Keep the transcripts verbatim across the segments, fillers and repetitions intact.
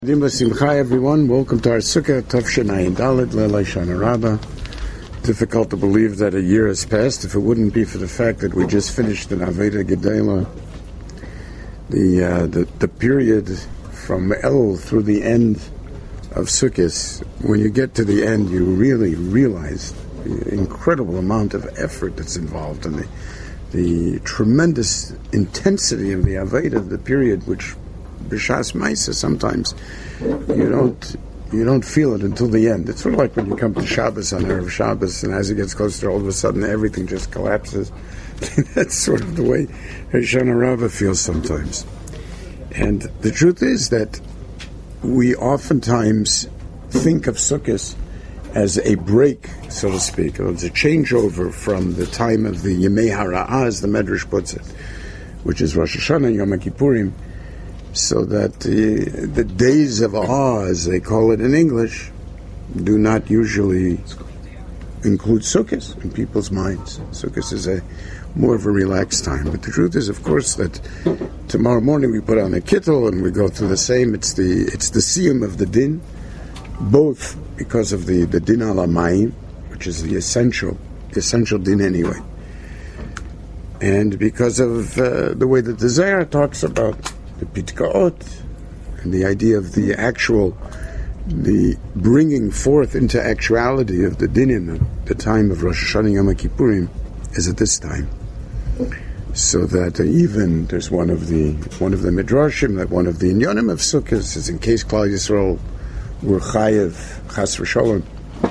Simcha, everyone. Welcome to our Sukkah, Tafshin Ayin Dalet, Leilai Shana Rabbah. Difficult to believe that a year has passed if it wouldn't be for the fact that we just finished an Aveda Gedela. The, uh, the the period from El through the end of Sukkot. When you get to the end, you really realize the incredible amount of effort that's involved and the, the tremendous intensity of the Aveda of the period, which B'Shas Maisa, sometimes you don't you don't feel it until the end. It's sort of like when you come to Shabbos on Erev Shabbos, and as it gets closer, all of a sudden everything just collapses. That's sort of the way Hoshana Rabbah feels sometimes. And the truth is that we oftentimes think of Sukkot as a break, so to speak. It's a changeover from the time of the Yemei Hara'ah, as the Medrash puts it, which is Rosh Hashanah and Yom Kippurim, so that the, the days of awe, as they call it in English, do not usually include Sukkot in people's minds. Sukkot is a more of a relaxed time. But the truth is, of course, that tomorrow morning we put on a kittel and we go through the same. It's the it's the siyum of the din, both because of the, the din al hamayim, which is the essential essential din anyway, and because of uh, the way that the Zohar talks about the pitkaot, and the idea of the actual, the bringing forth into actuality of the dinim at the time of Rosh Hashanah Yom Kippurim is at this time. So that uh, even there's one of the one of the midrashim that one of the inyanim of Sukkot is in case Klal Yisrael were chayev chas v'sholem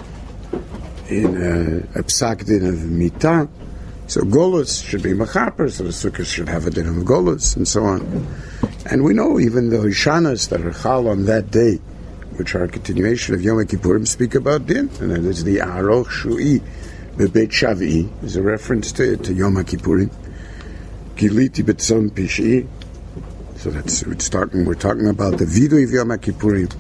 in uh, a psak din of mitah. So Golus should be Machaper, so the Sukkot should have a din of Golus, and so on. And we know even the Hishanas that are Chal on that day, which are a continuation of Yom Kippurim, speak about din. And that is the Aroch Shu'i, the Beit Shavi'i, is a reference to, to Yom Kippurim. Giliti Betzon Pish'i. So that's it's talking, we're talking about the Vidui of Yom Kippurim.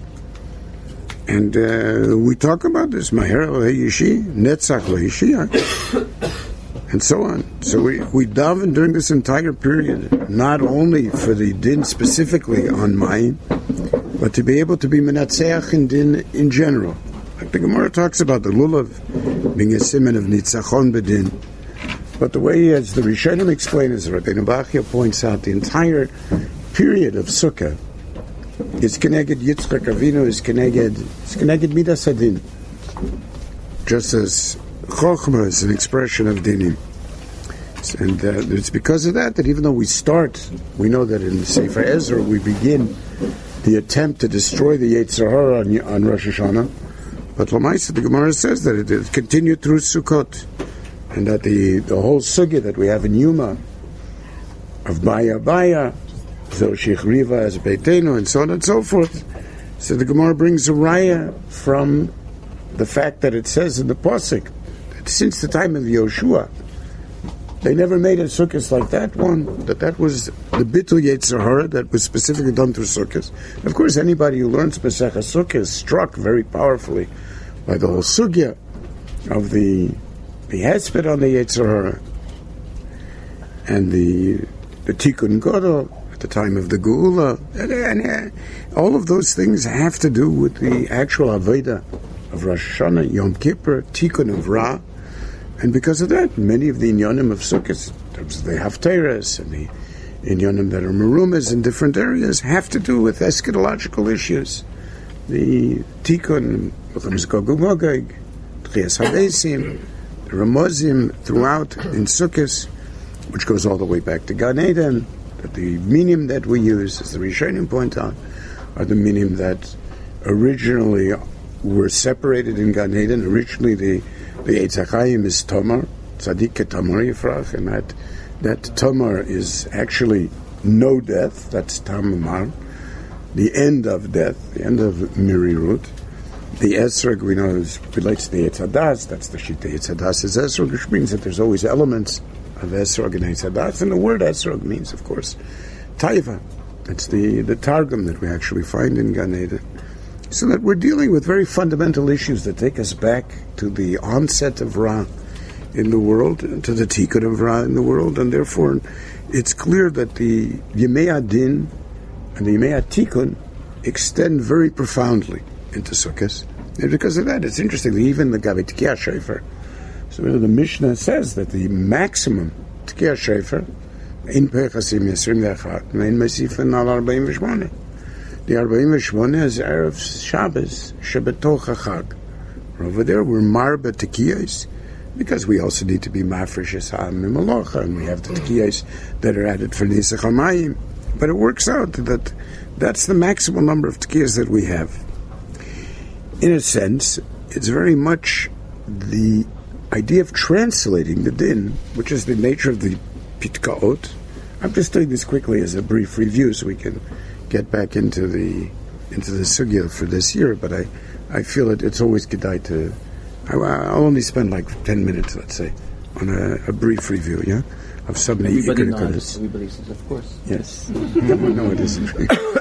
And uh, we talk about this, Maher Le'ishi, Netzach Le'ishi, and so on. So we, we daven during this entire period, not only for the din specifically on Mayim, but to be able to be menatzeach in din in general. Like the Gemara talks about the lulav being a siman of nitzachon bedin. But the way, as the Rishonim explain, as Rabbeinu Bachya points out, the entire period of Sukkah is keneged Yitzchak Avinu, is keneged, is keneged midas hadin. Just as Chochmah is an expression of dinim. And uh, it's because of that that even though we start, we know that in Sefer Ezra we begin the attempt to destroy the Yetzer Hara on, on Rosh Hashanah, but Lamaisa, the Gemara says that it, it continued through Sukkot, and that the, the whole sugya that we have in Yuma of Baya Baya, Zoshich Riva as Beitenu, and so on and so forth. So the Gemara brings a raya from the fact that it says in the Pasuk, since the time of Yoshua, they never made a sukkah like that one, that that was the Bitul Yetzer Hara that was specifically done through sukkahs. Of course, anybody who learns Masechah Sukkah is struck very powerfully by the whole sugya of the the hesped on the Yetzer Hara and the the Tikkun Gadol at the time of the Geula, and, and uh, all of those things have to do with the actual Aveda of Rosh Hashanah, Yom Kippur, Tikkun of Ra. And because of that, many of the inyanim of Sukkot, the Haftarahs and the inyanim that are merumas in different areas, have to do with eschatological issues. The Tikkun, Milchemes Gog uMagog, Tchias Hadesim, the Ramozim throughout in Sukkot, which goes all the way back to Gan Eden, that the minim that we use, as the Rishonim point out, are the minim that originally were separated in Gan Eden. Originally, the the Eitz HaChaim is Tomar, Tzadik Ketamar Yifrach, and that that Tomar is actually no death. That's Tamar, the end of death, the end of Mirirut. The Esrog we know is, relates to the Eitz Hadas. That's the Shita Eitz Hadas is Esrog, which means that there's always elements of Esrog and Eitz Hadas, and the word Esrog means, of course, Taiva. That's the the Targum that we actually find in Gan Eden. So that we're dealing with very fundamental issues that take us back to the onset of Ra in the world, to the Tikkun of Ra in the world, and therefore it's clear that the Yemei Adin and the Yemei Tikkun extend very profoundly into Sukkot. And because of that, it's interesting that even the Gabi Tkiya Shofar, so the Mishnah says that the maximum Tkiya Shofar in Pechasim Yisrim Dechad Mein Mesifin al Arba'im V'Shmone. The Arba'im V'Shmone is Erev Shabbos Shebetoch HaChag. Over there, we're Marba Tkiyos, because we also need to be Mafresh Ha'am Mimalocha, and we have the Tkiyos that are added for Nisach HaMayim. But it works out that that's the maximal number of Tkiyos that we have. In a sense, it's very much the idea of translating the din, which is the nature of the Pitkaot. I'm just doing this quickly as a brief review so we can get back into the into the sugya for this year, but I, I feel that it's always gedai to... I, I'll only spend like ten minutes, let's say, on a, a brief review, yeah? Of some... Everybody knows. Everybody says, of course. Yes. no, no, it isn't.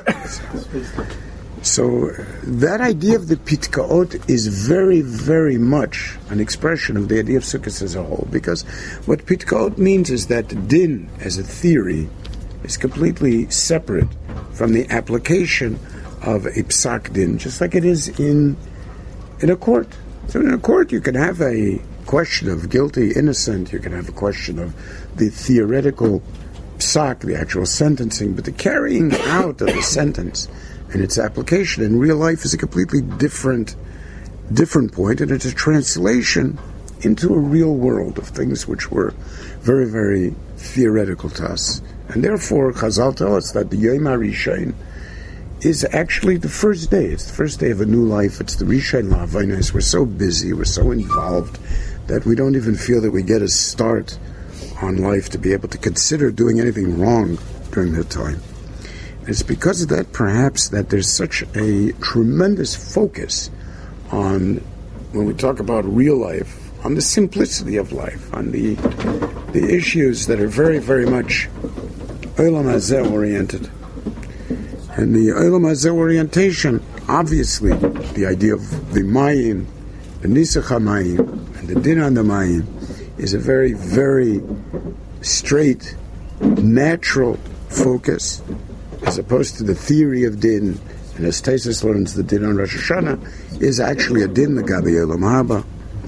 So that idea of the Pitkaot is very, very much an expression of the idea of Sukkot as a whole, because what Pitkaot means is that din, as a theory, is completely separate from the application of a psak din, just like it is in in a court. So in a court you can have a question of guilty, innocent, you can have a question of the theoretical psak, the actual sentencing, but the carrying out of the sentence and its application in real life is a completely different different point, and it's a translation into a real world of things which were very, very theoretical to us. And therefore, Chazal tell us that the Yom HaRishon is actually the first day. It's the first day of a new life. It's the Rishon LaHavainos. We're so busy, we're so involved, that we don't even feel that we get a start on life to be able to consider doing anything wrong during that time. It's because of that, perhaps, that there's such a tremendous focus on, when we talk about real life, on the simplicity of life, on the the issues that are very, very much Olam Hazeh oriented. And the Olam Hazeh orientation, obviously, the idea of the Mayim, the Nisach HaMayim, and the Din on the Mayim, is a very, very straight, natural focus, as opposed to the theory of din, and as Taisus learns, the din on Rosh Hashanah is actually a din, the Gabi Olam Haba,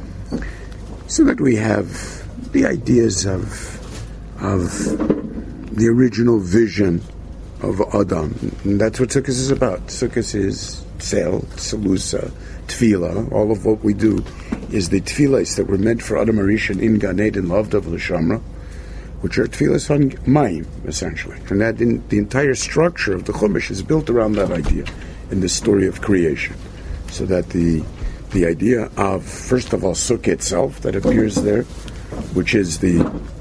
so that we have the ideas of of the original vision of Adam, and that's what Sukkot is about. Sukkot is Tzel, Tzelusa, Tefillah. All of what we do is the Tefillahs that were meant for Adam HaRishon in Gan Eden, loved of L'Shamra, which are tefillas on Mayim, essentially. And that in, the entire structure of the Chumash is built around that idea in the story of creation. So that the the idea of, first of all, Sukkah itself that appears there, which is the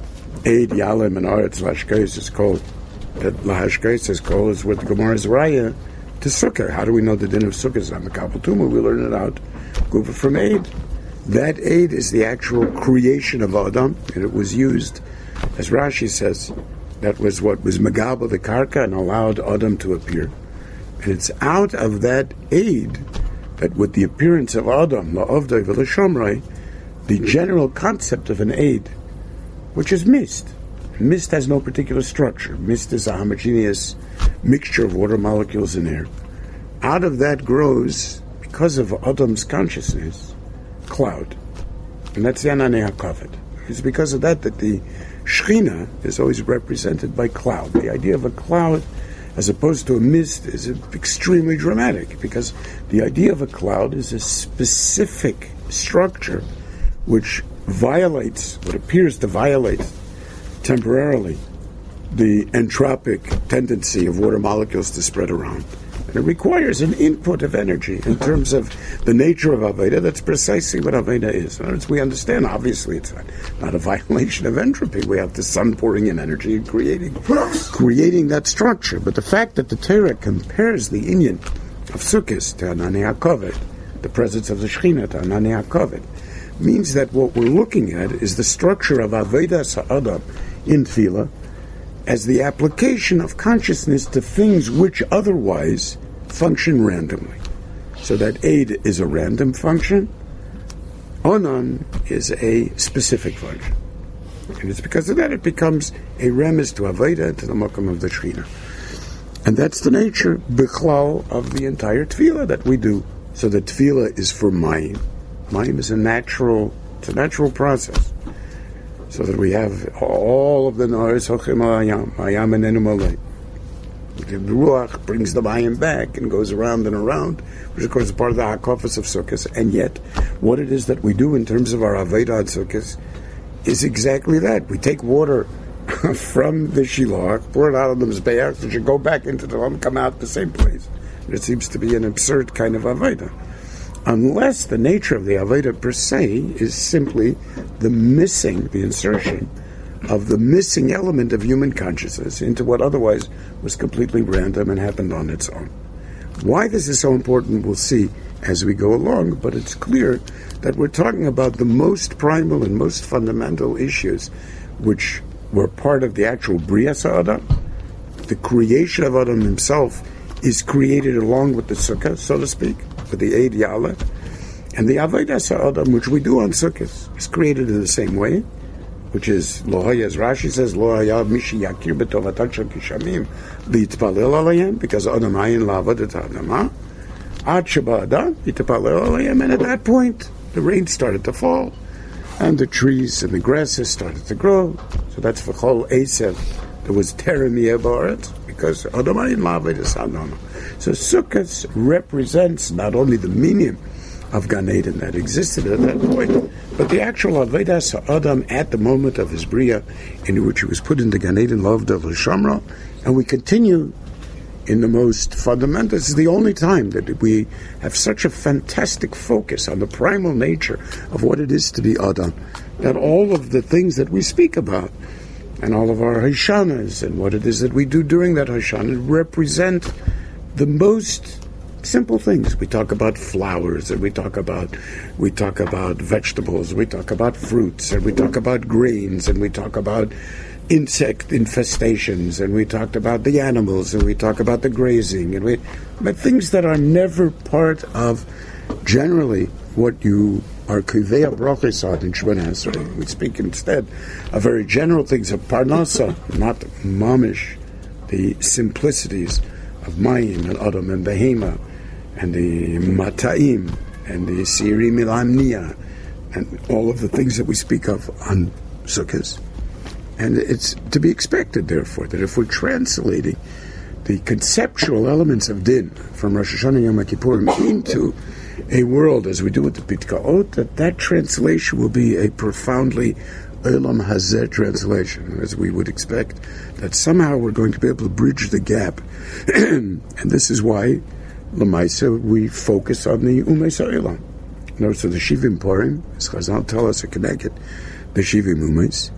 Eid Yalem and Aretz Lashkais is called, that Lahashkais is called, is what the Gemara is Raya to Sukkah. How do we know the din of Sukkah is on the Kabbalah Tumah? We learn it out Gufa from Eid. That Eid is the actual creation of Adam, and it was used, as Rashi says, that was what was Megabel the Karka and allowed Adam to appear. And it's out of that aid that with the appearance of Adam, La'avdai V'Lashomrai, the general concept of an aid, which is mist. Mist has no particular structure. Mist is a homogeneous mixture of water molecules and air. Out of that grows, because of Adam's consciousness, cloud. And that's the Ananei HaKavod. It's because of that that the Shechina is always represented by cloud. The idea of a cloud, as opposed to a mist, is extremely dramatic, because the idea of a cloud is a specific structure which violates, what appears to violate temporarily, the entropic tendency of water molecules to spread around. And it requires an input of energy in terms of the nature of Aveda. That's precisely what Aveda is. In other words, we understand, obviously, it's not, not a violation of entropy. We have the sun pouring in energy and creating, creating that structure. But the fact that the Torah compares the inyan of Sukkot to Ananei HaKavod, the presence of the Shechina to Ananei HaKavod, means that what we're looking at is the structure of Aveda Sa'adam in Tefillah, as the application of consciousness to things which otherwise function randomly. So that aid is a random function, Onan is a specific function. And it's because of that it becomes a remez to Aveda, to the Makam of the Shechina. And that's the nature, bichlal, of the entire tefillah that we do. So the tefillah is for mayim. Mayim is a natural, it's a natural process. So that we have all of the Nahar Sochim Ayam, Ayam and Enum. The Ruach brings the mayim back and goes around and around, which of course is part of the Hakafas of Sukkot. And yet, what it is that we do in terms of our Aveda at Sukkot is exactly that. We take water from the Shilach, pour it out of the Mizbeach, it should go back into the Lam, come out the same place. And it seems to be an absurd kind of Aveda. Unless the nature of the Aveda per se is simply the missing, the insertion of the missing element of human consciousness into what otherwise was completely random and happened on its own. Why this is so important we'll see as we go along, but it's clear that we're talking about the most primal and most fundamental issues which were part of the actual Brias Adam. The creation of Adam himself is created along with the Sukkah, so to speak, with the Eid Yaleh. And the Avodas Adam, which we do on Sukkot, is created in the same way, which is, Lo haya, as Rashi says, Lo haya mishi yakir b'tovatat shel kishamim v'yitpalel alayhem, because Adam ayin la'avad et Adamah, ad sheba Adam yitpalel alayhem, and at that point, the rain started to fall, and the trees and the grasses started to grow. So that's v'chol esev. There was teremiyah ba'aretz, because Adam ayin la'avad et Adamah. So Sukkot represents not only the meaning of Gan Eden that existed at that point, but the actual Avedas Adam at the moment of his Bria, in which he was put into Gan Eden, loved of Shamra, and we continue in the most fundamental. This is the only time that we have such a fantastic focus on the primal nature of what it is to be Adam, that all of the things that we speak about, and all of our Hashanas, and what it is that we do during that Hashanah, represent the most simple things. We talk about flowers, and we talk about we talk about vegetables, we talk about fruits, and we talk about grains, and we talk about insect infestations, and we talked about the animals, and we talk about the grazing, and we but things that are never part of generally what you are kivei brachos on in Shemona Esrei. We speak instead of very general things of parnasa, not mamish, the simplicities of Mayim and Adam and Behema and the Mata'im and the Siri Milamnia and all of the things that we speak of on Sukkot. And it's to be expected, therefore, that if we're translating the conceptual elements of Din from Rosh Hashanah Yom Kippurim into a world, as we do with the Pitkaot, that that translation will be a profoundly Olam Hazeh translation, as we would expect, that somehow we're going to be able to bridge the gap. And this is why, Lamaisa, we focus on the Umeis Olam. Notice the Shivim Purim, as Chazal tell us, are connected, the Shivim Umeis.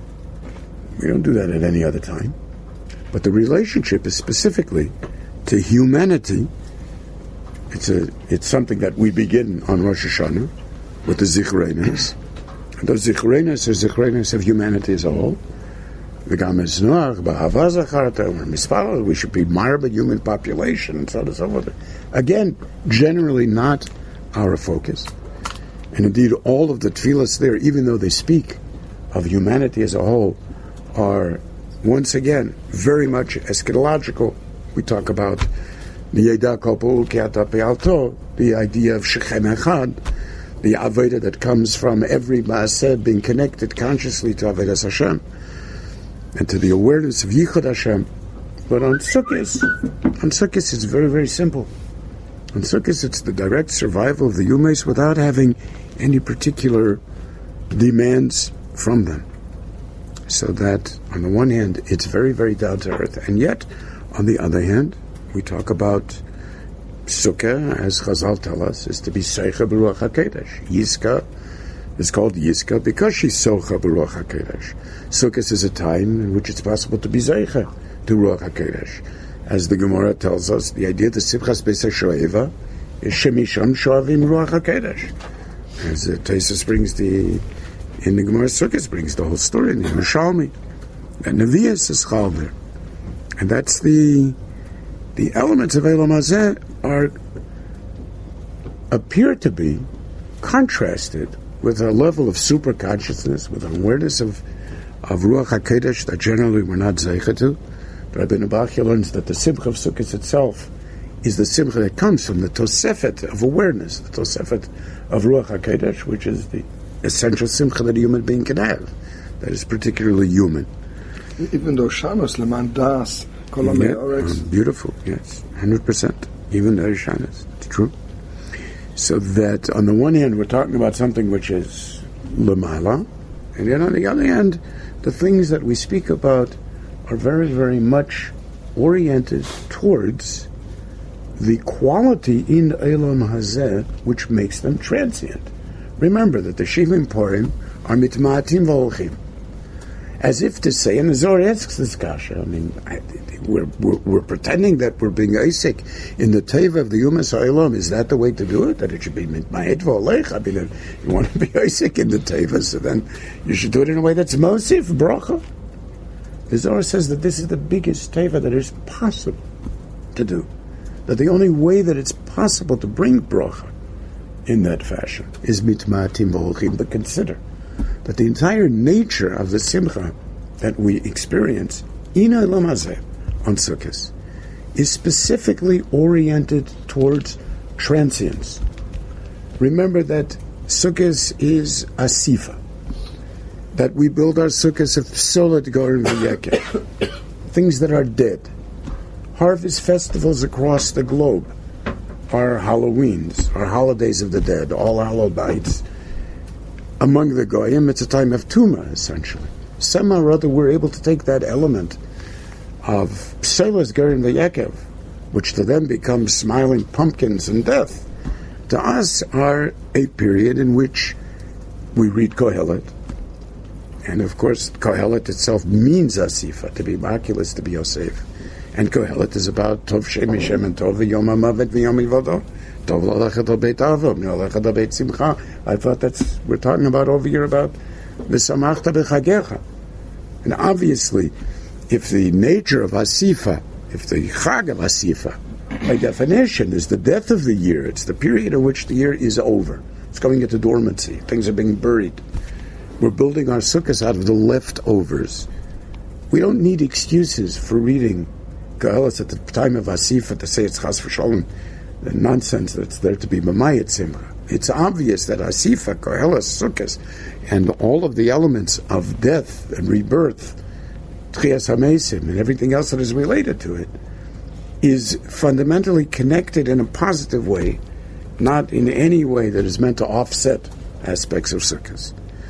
We don't do that at any other time. But the relationship is specifically to humanity. It's a it's something that we begin on Rosh Hashanah with the Zichreinos. Those zichreinos are zichreinos of humanity as a whole. We should be admired by human population and so on and so forth. Again, generally not our focus. And indeed, all of the tefillas there, even though they speak of humanity as a whole, are once again very much eschatological. We talk about the idea of Shechem Echad, the Aveda that comes from every Maaseh being connected consciously to Avedas Hashem and to the awareness of Yichud Hashem. But on Sukkot, on Sukkot it's very, very simple. On Sukkot it's the direct survival of the Yumes without having any particular demands from them. So that, on the one hand, it's very, very down to earth, and yet, on the other hand, we talk about Sukkah, as Chazal tell us, is to be Seicha B'Ruach HaKodesh. Yizka is called Yizka because she's Socha B'Ruach HaKodesh. Sukkot is a time in which it's possible to be Seicha to Ruach HaKodesh. As the Gemara tells us, the idea of the Simchas Beis HaShoeva is Shemisham Shoavim Ruach HaKodesh. As the Tosfos brings the, in the Gemara Sukkot brings the whole story in the Yerushalmi. And Nevi'as is Chal there. And that's the the elements of Olam Hazeh are appear to be contrasted with a level of super consciousness, with an awareness of of Ruach HaKodesh that generally we're not zeicha to, Rabbeinu Bachya learns that the Simcha of Sukkot itself is the Simcha that comes from the Tosefet of awareness, the Tosefet of Ruach HaKodesh, which is the essential Simcha that a human being can have, that is particularly human. Even though Shanos, Leman Das, Kolomei Yeah, Orex. um, beautiful, yes, one hundred percent. Even the Shanas, it's true. So that on the one hand, we're talking about something which is Lamala, and yet on the other hand, the things that we speak about are very, very much oriented towards the quality in Eilam Hazeh which makes them transient. Remember that the Shivim Purim are mitma'atim v'olchim. As if to say, and the Zohar asks this kasha, I mean, I, we're, we're, we're pretending that we're being Isaac in the teva of the Yumas Ha'olam. Is that the way to do it? That it should be mitma'et v'olech? I mean, if you want to be Isaac in the teva, so then you should do it in a way that's mosif, bracha. The Zohar says that this is the biggest teva that is possible to do. That the only way that it's possible to bring bracha in that fashion is mitma'atim v'olchim. But consider that the entire nature of the simcha that we experience in Eilam Hazeh on Sukkot is specifically oriented towards transience. Remember that Sukkot is a sifa, that we build our Sukkot of solid gorim v'yeker, things that are dead. Harvest festivals across the globe are Halloweens, are holidays of the dead, all hallowed nights. Among the Goyim, it's a time of Tuma, essentially. Somehow or other, we're able to take that element of Pselas Gerim V'Yekev, which to them becomes smiling pumpkins and death, to us are a period in which we read Kohelet. And of course, Kohelet itself means Asifa, to be Maculus, to be Yosef. And Kohelet is about Tov Shem Mishem and Tov Yom HaMavet V'Yom Yivodo. I thought that's, we're talking about over here about V'samachta b'chagecha. And obviously, if the nature of Asifa, if the Chag of Asifa, by definition, is the death of the year, it's the period in which the year is over. It's going into dormancy. Things are being buried. We're building our sukkahs out of the leftovers. We don't need excuses for reading Koheles at the time of Asifa to say it's Chas v'Shalom, the nonsense that's there to be Mamayat Simcha. It's obvious that Asifa, Koheles, Sukkot, and all of the elements of death and rebirth, Tchias HaMesim, and everything else that is related to it, is fundamentally connected in a positive way, not in any way that is meant to offset aspects of Sukkot.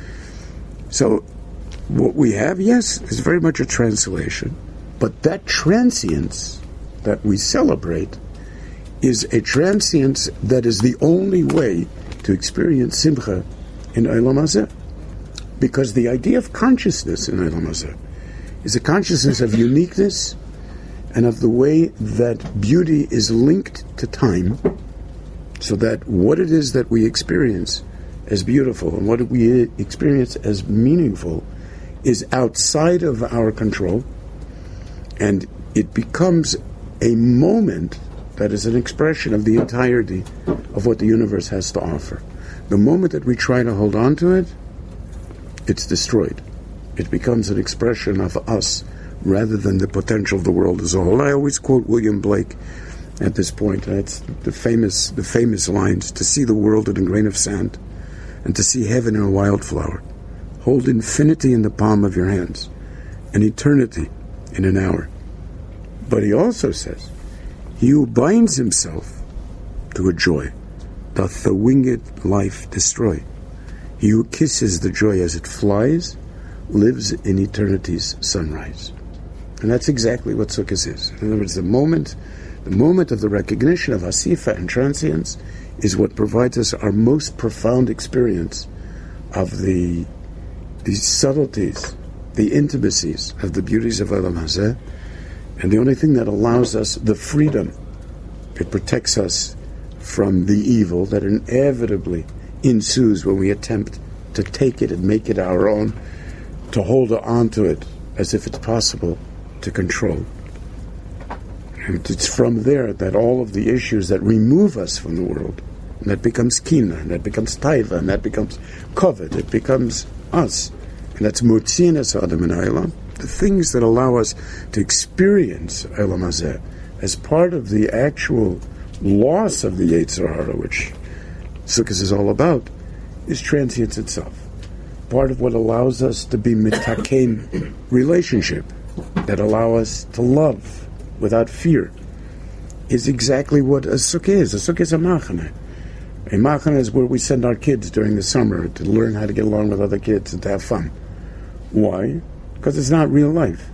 So, what we have, yes, is very much a translation, but that transience that we celebrate is a transience that is the only way to experience Simcha in Eilam Hazeh. Because the idea of consciousness in Eilam Hazeh is a consciousness of uniqueness and of the way that beauty is linked to time, so that what it is that we experience as beautiful and what we experience as meaningful is outside of our control, and it becomes a moment that is an expression of the entirety of what the universe has to offer. The moment that we try to hold on to it, it's destroyed. It becomes an expression of us rather than the potential of the world as a whole. I always quote William Blake at this point. It's the famous, the famous lines: to see the world in a grain of sand and to see heaven in a wildflower. Hold infinity in the palm of your hands and eternity in an hour. But he also says, he who binds himself to a joy doth the winged life destroy. He who kisses the joy as it flies lives in eternity's sunrise. And that's exactly what Sukkot is. In other words, the moment, the moment of the recognition of Asifa and transience is what provides us our most profound experience of the, the subtleties, the intimacies of the beauties of Eilam Hazeh, and the only thing that allows us the freedom, it protects us from the evil that inevitably ensues when we attempt to take it and make it our own, to hold on to it as if it's possible to control. And it's from there that all of the issues that remove us from the world, and that becomes kina, and that becomes taiva, and that becomes kovet, it becomes us. And that's mutzinas adam in Eilam. the things that allow us to experience Olam Hazeh as part of the actual loss of the Yetzer Hara, which Sukkot is all about, is transience itself. Part of what allows us to be mitaken relationship, that allow us to love without fear, is exactly what a sukkah is. A sukkah is a machane. A machane is where we send our kids during the summer to learn how to get along with other kids and to have fun. Why? Because it's not real life.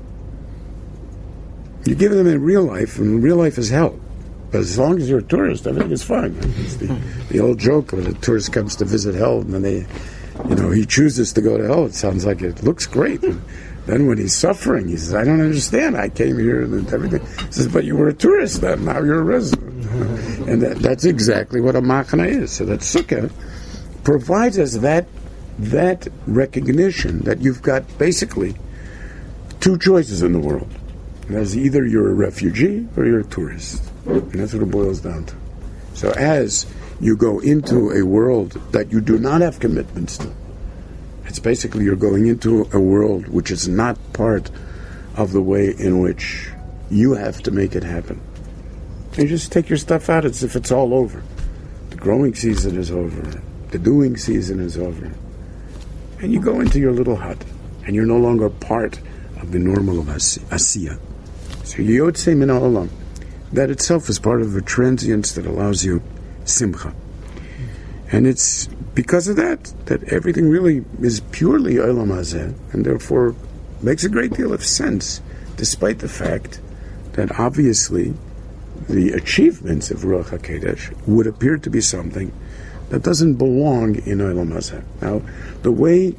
You give them in real life, and real life is hell. But as long as you're a tourist, everything is fine. It's the, the old joke when a tourist comes to visit hell, and then they, you know, he chooses to go to hell. It sounds like it looks great. And then when he's suffering, he says, I don't understand. I came here and everything. He says, but you were a tourist then. Now you're a resident. And that, that's exactly what a machana is. So that sukkah provides us that, that recognition that you've got basically two choices in the world. As either you're a refugee or you're a tourist. And that's what it boils down to. So as you go into a world that you do not have commitments to, it's basically you're going into a world which is not part of the way in which you have to make it happen. You just take your stuff out as if it's all over. The growing season is over. The doing season is over. And you go into your little hut, and you're no longer part of the normal of Asiya. So Yotzei min ha'olam. That itself is part of a transience that allows you simcha. And it's because of that that everything really is purely Olam Hazeh, and therefore makes a great deal of sense, despite the fact that obviously the achievements of Ruach HaKodesh would appear to be something that doesn't belong in Olam Hazeh. Now, the way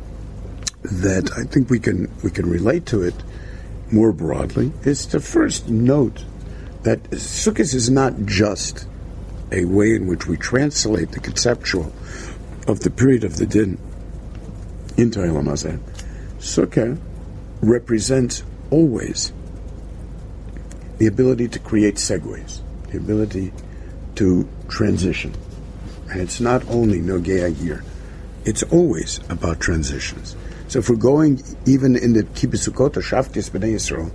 that I think we can we can relate to it more broadly is to first note that Sukkot is not just a way in which we translate the conceptual of the period of the Din into Olam Hazeh. Sukkah represents always the ability to create segues, the ability to transition. And it's not only Nogei Agir, it's always about transitions. So if we're going even in the Kibbutz Sukkot or Shaftis B'nai Yisrael,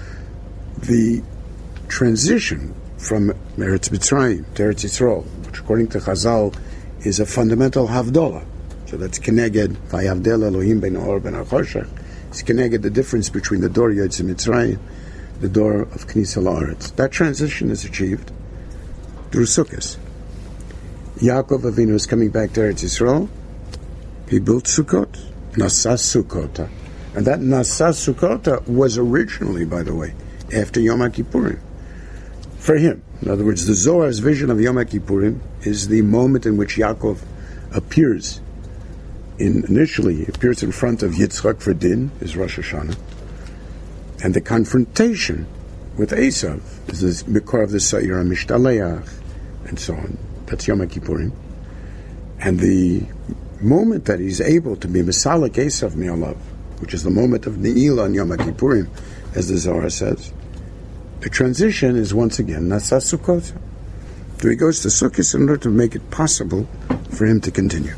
the transition from Eretz Mitzrayim to Eretz Yisrael, which according to Chazal is a fundamental Havdalah. So that's Keneged, Vayavdel Elohim ben Or ben HaChoshech. It's Keneged, the difference between the door Yetz Mitzrayim, the door of Knesset La'aretz. That transition is achieved through Sukkot. Yaakov Avinu is coming back to Eretz Yisrael. He built Sukkot, Nasas Sukkota. And that Nasas Sukkota was originally, by the way, after Yom HaKippurim. For him. In other words, the Zohar's vision of Yom HaKippurim is the moment in which Yaakov appears. In, initially, he appears in front of Yitzchak for Din, is Rosh Hashanah. And the confrontation with Esav is the Mikor of the Sa'ir HaMishtaleach, and so on. That's Yom HaKippurim. And the moment that he's able to be Mesalek Esav Mi'alav, which is the moment of Ne'ilah on Yom HaKippurim, as the Zohar says, the transition is once again Nasas Sukkot. So he goes to Sukkot in order to make it possible for him to continue.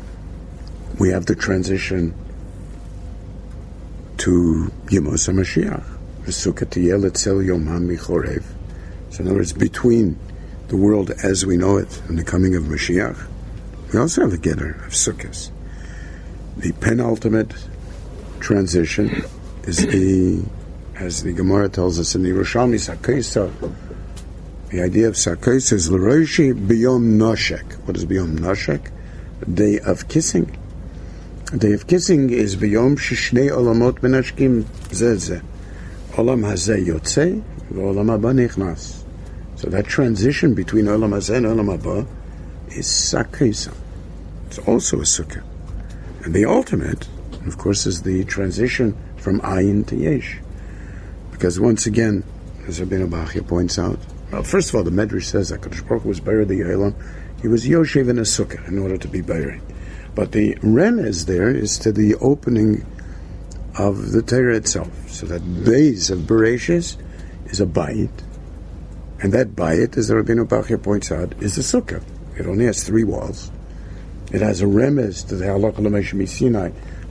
We have the transition to Yemos HaMashiach. V'sukkah tiyeh letzel yom ha'michorev. So in other words, between the world as we know it and the coming of Mashiach, we also have the Getter of Sukkot. The penultimate transition is the, as the Gemara tells us in the Yerushalmi, Sakesa. The idea of Sakesa is L'roshi b'yom noshek. What is b'yom noshek? The day of kissing. The day of kissing is b'yom shishnei olamot benashkim zeh. Olam hazeh yotzei, v'olam haba nichnas. So that transition between Olam hazeh and Olam haba is Sakesa. It's also a sukkah. And the ultimate, of course, is the transition from Ayin to Yesh. Because once again, as Rabbeinu Bachya points out, well, first of all, the Medrash says that HaKadosh Baruch Hu was buried in the Yelam. He was Yoshev in a sukkah in order to be buried. But the remez there is to the opening of the Torah itself. So that base of Bereshis is a bayit. And that bayit, as the Rabbeinu Bachya points out, is a sukkah. It only has three walls. It has a remez to the Halakha L'Moshe Sinai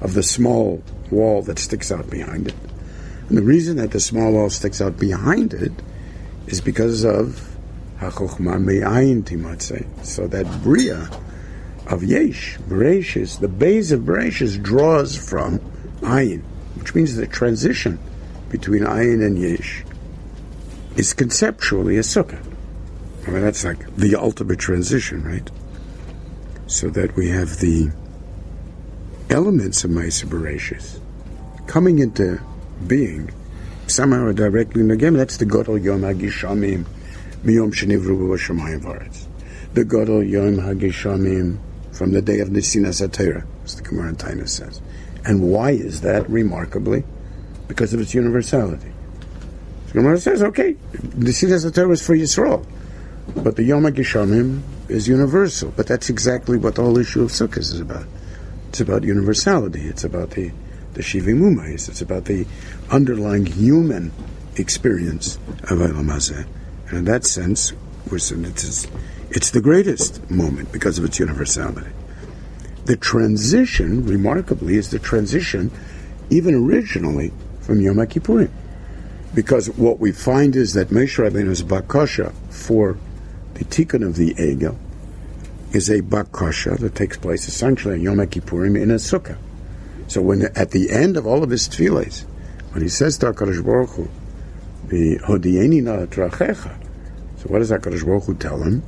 of the small wall that sticks out behind it. And the reason that the small wall sticks out behind it is because of HaChochma Me'ayin Timatzeh. So that Bria of Yesh, Bereshis, the base of Bereshis draws from Ayin, which means the transition between Ayin and Yesh is conceptually a sukkah. I mean, that's like the ultimate transition, right? So that we have the elements of Ma'aseh Bereshis coming into being somehow or directly in the game. That's the Godol Yom HaGishamim Miyom Shenivru B'Shamayim V'Aretz. The Godol Yom HaGishamim from the day of Nesinas HaTorah, as the Gemara in Tainus says. And why is that? Remarkably, because of its universality. The Gemara says, okay, Nesinas HaTorah is for Yisrael, but the Yom HaGishamim is universal. But that's exactly what the whole issue of Sukkot is about. It's about universality. It's about the the Shivim Umayis. It's about the underlying human experience of Olam Hazeh. And in that sense, we're saying it's, it's the greatest moment because of its universality. The transition, remarkably, is the transition even originally from Yom HaKippurim. Because what we find is that Moshe Rabbeinu's bakasha for the tikkun of the Egel is a bakasha that takes place essentially on Yom HaKippurim in a sukkah. So when at the end of all of his tefillahs, when he says to HaKadosh Baruch Hu, the Hodieni na trachecha, so what does HaKadosh Baruch Hu tell him?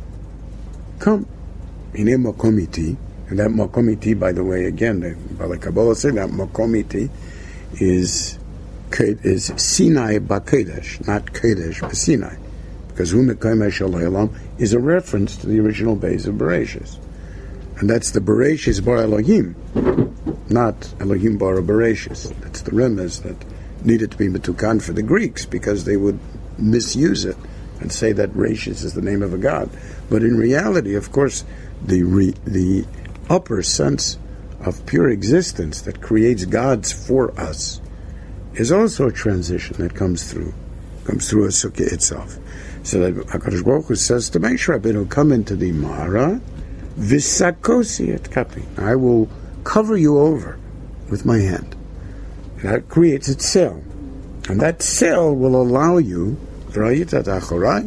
Come, hine makom iti, and that makom iti, by the way, again, the Balei Kabbalah say that makom iti is is Sinai ba'Kodesh, not Kodesh but Sinai, because Hu Mekayim Shel Olam is a reference to the original base of Bereshis. And that's the Bereshis bar Elohim, not Elohim bar Bereshis. That's the remez that needed to be Metukan for the Greeks, because they would misuse it and say that Bereshis is the name of a god. But in reality, of course, the re, the upper sense of pure existence that creates gods for us is also a transition that comes through, comes through a sukkah itself. So that HaKadosh Baruch Hu says to Moshe Rabbeinu, come into the Mara, Visakosi et kapi. I will cover you over with my hand. And that creates its cell. And that cell will allow you, so that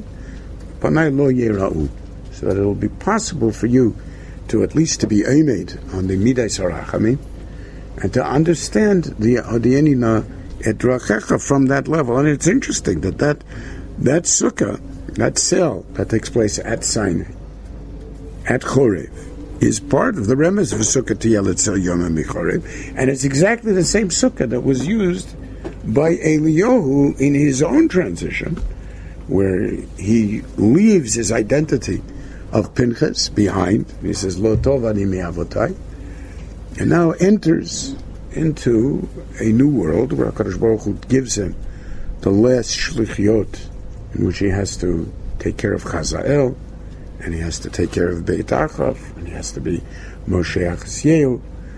it will be possible for you to at least to be aimed on the Midas HaRachamim, and to understand the Hodienina et Drachecha from that level. And it's interesting that that, that sukkah, that cell that takes place at Sinai, at Chorev, is part of the remez of Sukkah Tiyel Yom HaMichorev, and it's exactly the same sukkah that was used by Eliyahu in his own transition, where he leaves his identity of Pinchas behind. He says, Lo tov ani me'avotai, and now enters into a new world where HaKadosh Baruch Hu gives him the last shlichiot, in which he has to take care of Chazael, and he has to take care of Beit Achav, and he has to be Moshe Achazyehu,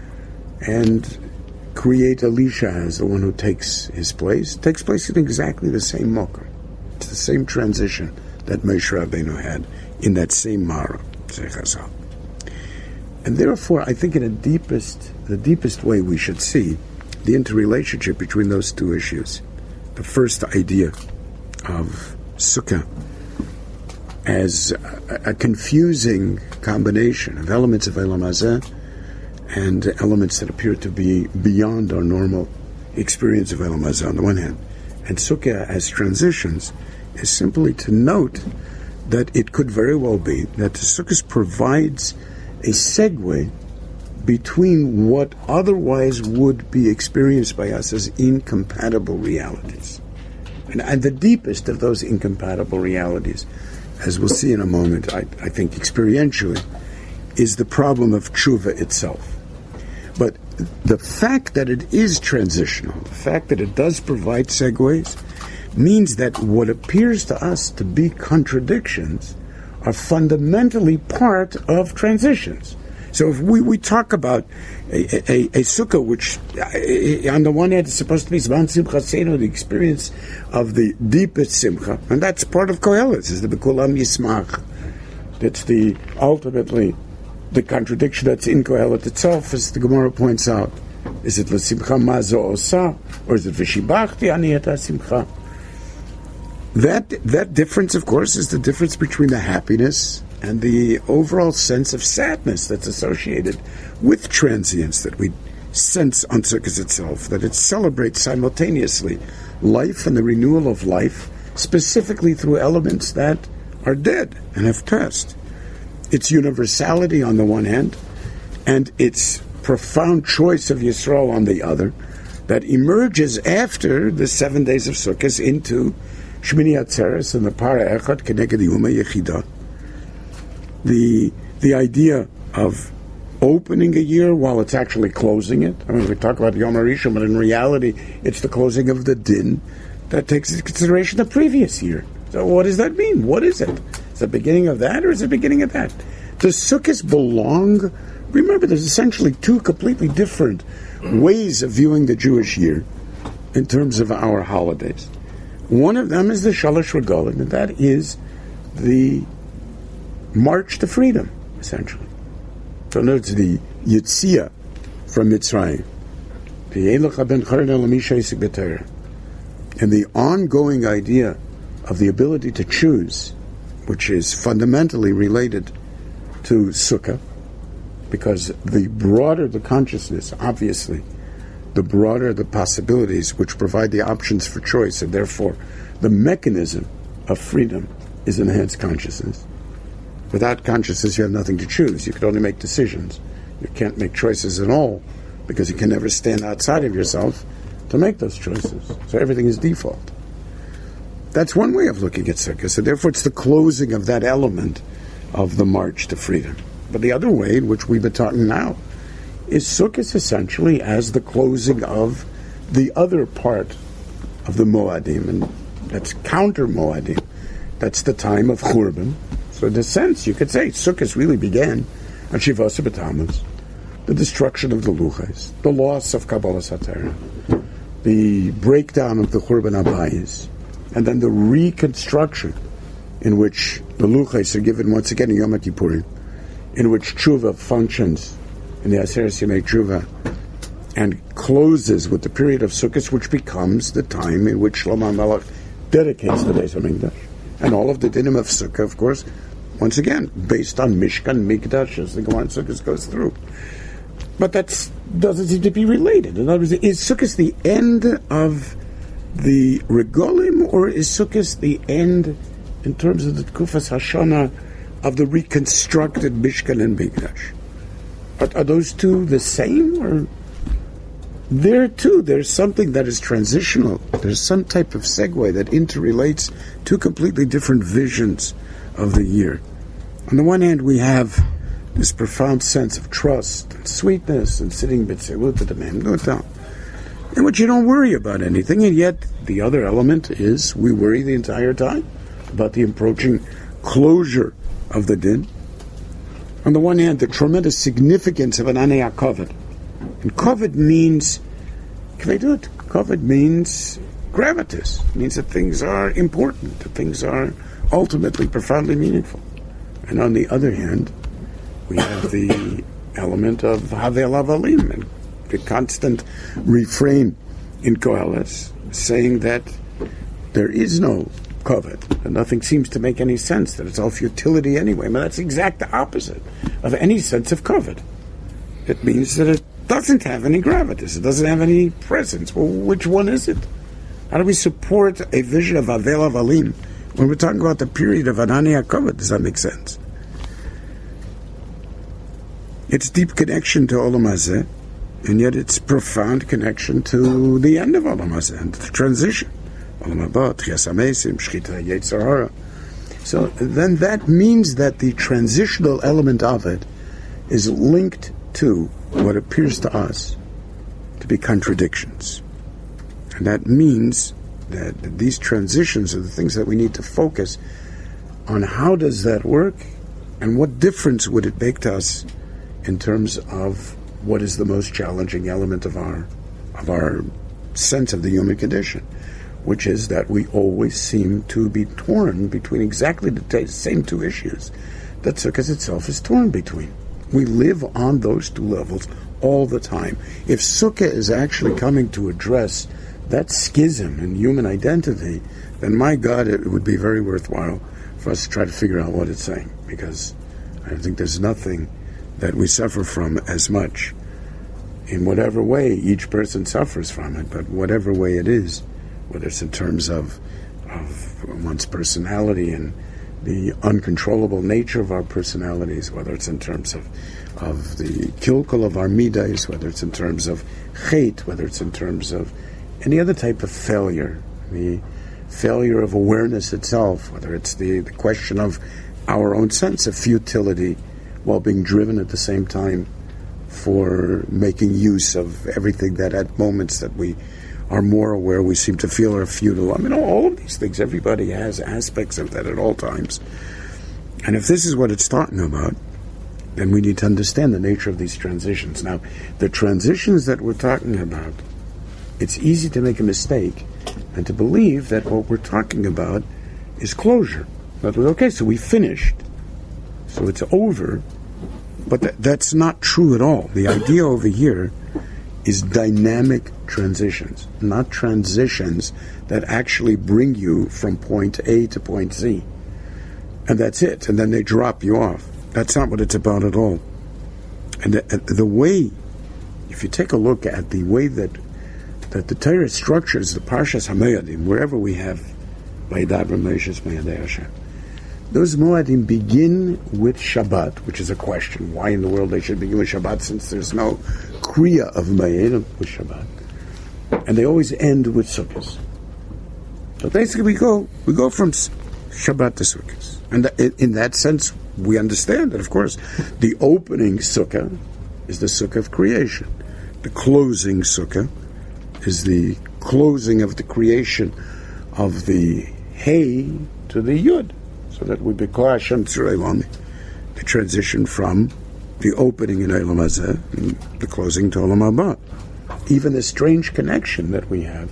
and create Elisha as the one who takes his place. It takes place in exactly the same mokum. It's the same transition that Moshe Rabbeinu had in that same Mara, Zechazal. And therefore, I think in the deepest, the deepest way we should see the interrelationship between those two issues. The first idea of Sukkah as a, a confusing combination of elements of Olam Hazeh and elements that appear to be beyond our normal experience of Olam Hazeh on the one hand, and Sukkah as transitions is simply to note that it could very well be that the Sukkah provides a segue between what otherwise would be experienced by us as incompatible realities. And, and the deepest of those incompatible realities, as we'll see in a moment, I, I think experientially, is the problem of tshuva itself. But the fact that it is transitional, the fact that it does provide segues, means that what appears to us to be contradictions are fundamentally part of transitions. So if we, we talk about a, a, a sukkah, which on the one hand is supposed to be Zman Simcha Seinu, the experience of the deepest Simcha, and that's part of Kohelet, is the B'kulam Yismach. That's the, ultimately, the contradiction that's in Kohelet itself, as the Gemara points out, Is it l'simcha mazo osa, or is it v'shibachti ani et simcha? That that difference, of course, is the difference between the happiness and the overall sense of sadness that's associated with transience that we sense on Sukkot itself, that it celebrates simultaneously life and the renewal of life, specifically through elements that are dead and have passed. Its universality on the one hand, and its profound choice of Yisrael on the other, that emerges after the seven days of Sukkot into Shmini Atzeres and the Para Echad Keneged Yuma Yechida. The the idea of opening a year while it's actually closing it. I mean, we talk about Yom HaRishon, but in reality, it's the closing of the din that takes into consideration the previous year. So what does that mean? What is it? Is it the beginning of that, or is it the beginning of that? Does Sukkot belong? Remember, there's essentially two completely different ways of viewing the Jewish year in terms of our holidays. One of them is the Shalosh Regalim, and that is the march to freedom, essentially. So notice the Yitzia from Mitzrayim, and the ongoing idea of the ability to choose, which is fundamentally related to Sukkah, because the broader the consciousness, obviously, the broader the possibilities which provide the options for choice, and therefore the mechanism of freedom is enhanced consciousness. Without consciousness, you have nothing to choose. You can only make decisions. You can't make choices at all, because you can never stand outside of yourself to make those choices. So everything is default. That's one way of looking at Sukkot. So therefore it's the closing of that element of the march to freedom. But the other way, in which we've been talking now, is Sukkot essentially as the closing of the other part of the Moadim, and that's counter Moadim. That's the time of Churban. So in a sense, you could say Sukkot really began on Shivas B'Tammuz, the destruction of the Luchos, the loss of Kabbalah Satara, the breakdown of the Churban Abayis, and then the reconstruction in which the Luchos are given once again in Yom Kippurim, in which Tshuva functions in the Aseret Yemei Tshuva, and closes with the period of Sukkot, which becomes the time in which Shlomo HaMelech dedicates the Beis HaMikdash. And all of the dinim of Sukkah, of course, once again, based on Mishkan Mikdash, as the Gemara in Sukkot goes through. But that doesn't seem to be related. In other words, is Sukkot the end of the Regolim, or is Sukkot the end, in terms of the Tkufas Hashanah, of the reconstructed Mishkan and Mikdash? Are, are those two the same, or there too there's something that is transitional? There's some type of segue that interrelates two completely different visions of the year. On the one hand, we have this profound sense of trust and sweetness and sitting b'tzeilut in which you don't worry about anything, and yet the other element is we worry the entire time about the approaching closure of the din. On the one hand, the tremendous significance of an anei kavod. And kavod means kvedut. Kavod means gravitas. It means that things are important, that things are ultimately profoundly meaningful. And on the other hand, we have the element of Havel Avalim, and the constant refrain in Koheles, saying that there is no kavod, that nothing seems to make any sense, that it's all futility anyway. But that's the exact opposite of any sense of kavod. It means that it doesn't have any gravitas, it doesn't have any presence. Well, which one is it? How do we support a vision of Havel Avalim when we're talking about the period of Anani HaKavod? Does that make sense? Its deep connection to Olam Hazeh, and yet its profound connection to the end of Olam Hazeh, and the transition. Olam Haba, Tchias HaMeisim, Shchita, Yetzer Hara. So then that means that the transitional element of it is linked to what appears to us to be contradictions. And that means that these transitions are the things that we need to focus on. How does that work, and what difference would it make to us in terms of what is the most challenging element of our of our sense of the human condition, which is that we always seem to be torn between exactly the t- same two issues that Sukkot itself is torn between. We live on those two levels all the time. If Sukkah is actually coming to address that schism in human identity, then my God, it would be very worthwhile for us to try to figure out what it's saying, because I think there's nothing that we suffer from as much, in whatever way each person suffers from it, but whatever way it is, whether it's in terms of, of one's personality and the uncontrollable nature of our personalities, whether it's in terms of of the kilkul of our midas, whether it's in terms of chait, whether it's in terms of any other type of failure, the failure of awareness itself, whether it's the, the question of our own sense of futility while being driven at the same time for making use of everything that at moments that we are more aware we seem to feel are futile. I mean, all of these things, everybody has aspects of that at all times. And if this is what it's talking about, then we need to understand the nature of these transitions. Now, the transitions that we're talking about, it's easy to make a mistake and to believe that what we're talking about is closure. That was okay, so we finished, so it's over. But th- that's not true at all. The idea over here is dynamic transitions, not transitions that actually bring you from point A to point Z. And that's it, and then they drop you off. That's not what it's about at all. And the, the way, if you take a look at the way that that the Torah structures the Parshas HaMoadim, wherever we have Vayidabra Moshe Moadei Hashem, those Moadim begin with Shabbat, which is a question. Why in the world they should begin with Shabbat, since there's no Kriya of Moadim with Shabbat? And they always end with Sukkot. So basically we go we go from Shabbat to Sukkot. And in that sense, we understand that, of course, the opening Sukkah is the Sukkah of creation. The closing Sukkah is the closing of the creation of the Hey to the Yud, so that we become Hashem Tzurei, the transition from the opening in Olam Hazeh and the closing to Olam Haba. Even the strange connection that we have